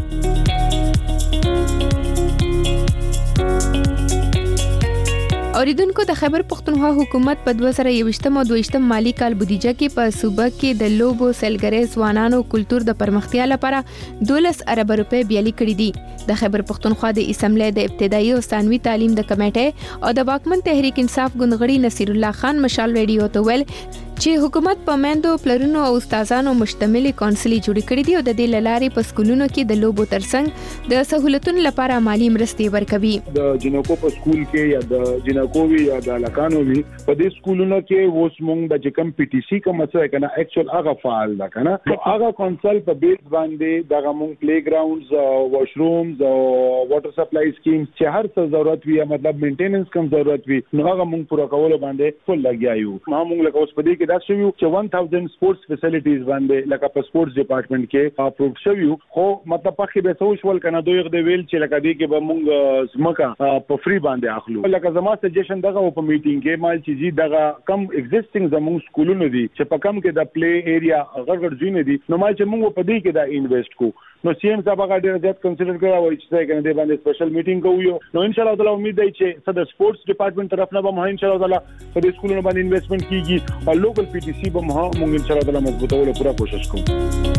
اوریدونکو د خیبر پختونخوا حکومت په دوه زره یوویشتم او دویشتم مالی کال بودیجه کې په صوبه کې د لوبو سیلګری ځوانانو کلچر د پرمختیا لپاره دولس ارب روپے بیالي کړې دي د خیبر پختونخوا د اسمبلی د ابتدایي او ثانوي تعلیم د کمیټې او د واکمن تحریک انصاف ګوندغړي نصیر الله خان مشال ریډیو ته ویل چې حکومت په مندو پلرونو او استادانو مشتمل کونسلي جوړ کړې دي او د دې لارې په سکولونو کې د لوبو ترڅنګ د سہولتونو لپاره مالی مرستې ورکوي د جنکو په سکول کې یا د جنکو وی یا د لکانو وی په دې سکولونو کې ووس مونږ د کم پی ټی سی کوم څه کنه اکچوال هغه فعال ده کنه هغه کونسل په بیس باندې د مونږ پلی ګراوندز واشرومز او واټر سپلای سکیمز چې هر څه ضرورت وي مطلب مینټیننس کوم ضرورت وي نو هغه مونږ پوره کول باندې فل لګیایو ما مونږ لکه اوس په دې کې دا شوی چې one thousand سپورتس فیسیلیټیز باندې لکه په سپورتس ډپارټمنټ کې اپروቭ شوی خو مطلب په کې به سوشل کنه دوی د ویل چې لکه دې کې به مونږ زمکا په فری باندې اخلو لکه زما سجیشن دغه په میټینګ کې مال چې جی دغه کم ایگزیسټینګ زموږ سکولونو دي چې په کم کې د پلی ایریا غړغړ ځینې دي نو مال چې مونږ په دې کې دا انویسټ کو نو سی ام صاحب هغه ډیر زیات کنسیډر کړی وای چې څنګه کنه دې باندې سپیشل میټینګ کوو نو ان شاء الله تعالی امید دی چې صدر سپورتس ډپارټمنټ طرف نه به مه ان شاء الله تعالی په دې سکولونو باندې انویسټمنټ کیږي او لوکل پی ټی سی به مه مونږ ان شاء الله تعالی مضبوطولو پورا کوشش کوو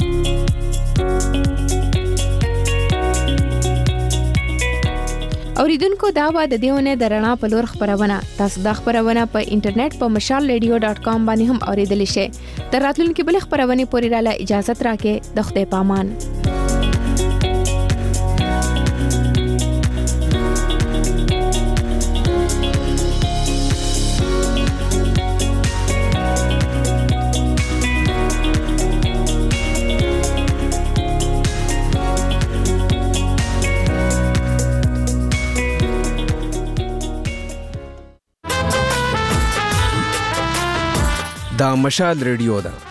اوریدونکو دا و د دیونه د رڼا په لور خبرونه تاسو د خبرونه په انټرنیټ په مشال ریډیو ډاٹ کام باندې هم اوریدلی شئ تر راتلونکي بل خبرونه پورې رااله اجازه تراکه د خدای پامان دا مشال ریډیو ده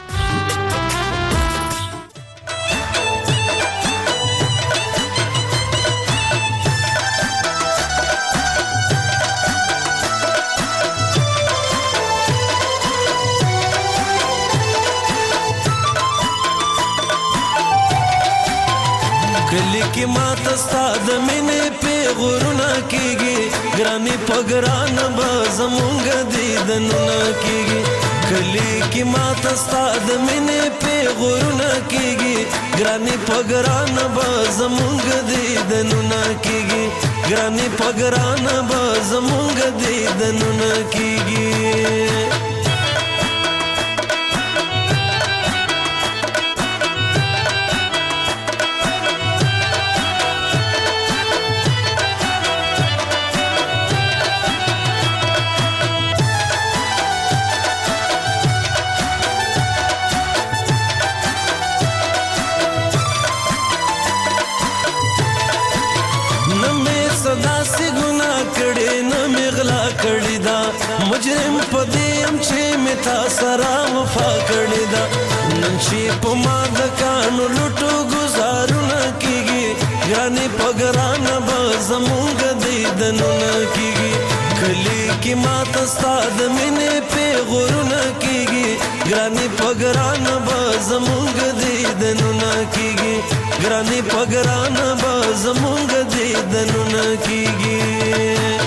کلی کی ماته ستاد مینې په غورونه کېږي ګرانې په ګران به زمونږ دیدنونه کېږي کلی کی ماته ستاد مینې په غورونه کېږي ګرانې په ګران به زمونږ دیدنونه کېږي ګرانې په ګران به زمونږ دیدنونه کېږي مجرم پدیم چې متا سره وفا کړی دا نن چې په ما د کانو لټو گزارونه کیږي ګرانې په ګرانه به زمونږ دیدنونه کیږي کلی کې ماته ستا د مینې په غورونه کیږي ګرانې په ګرانه به زمونږ دیدنونه کیږي ګرانې په ګرانه به زمونږ دیدنونه کیږي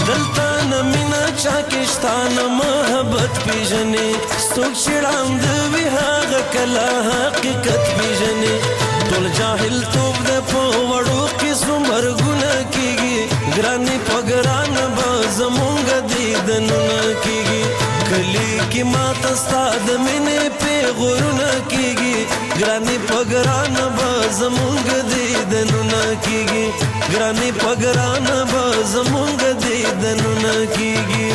دلتا نمینا چاکشتان محبت پیژنې څوک چې ړاند وي هغه کله حقیقت پیژنې ټول جاهل توب د په وړو قسم مرګونه کیږي ګرانې په ګران به زمونږ دیدنونه کیږي کلی کې ماته ستا د مینې پیغورونه کیږي ګرانې په ګران به زمونږ دیدنونه کیږي ګرانې په ګران به زمونږ دیدنونه کیږي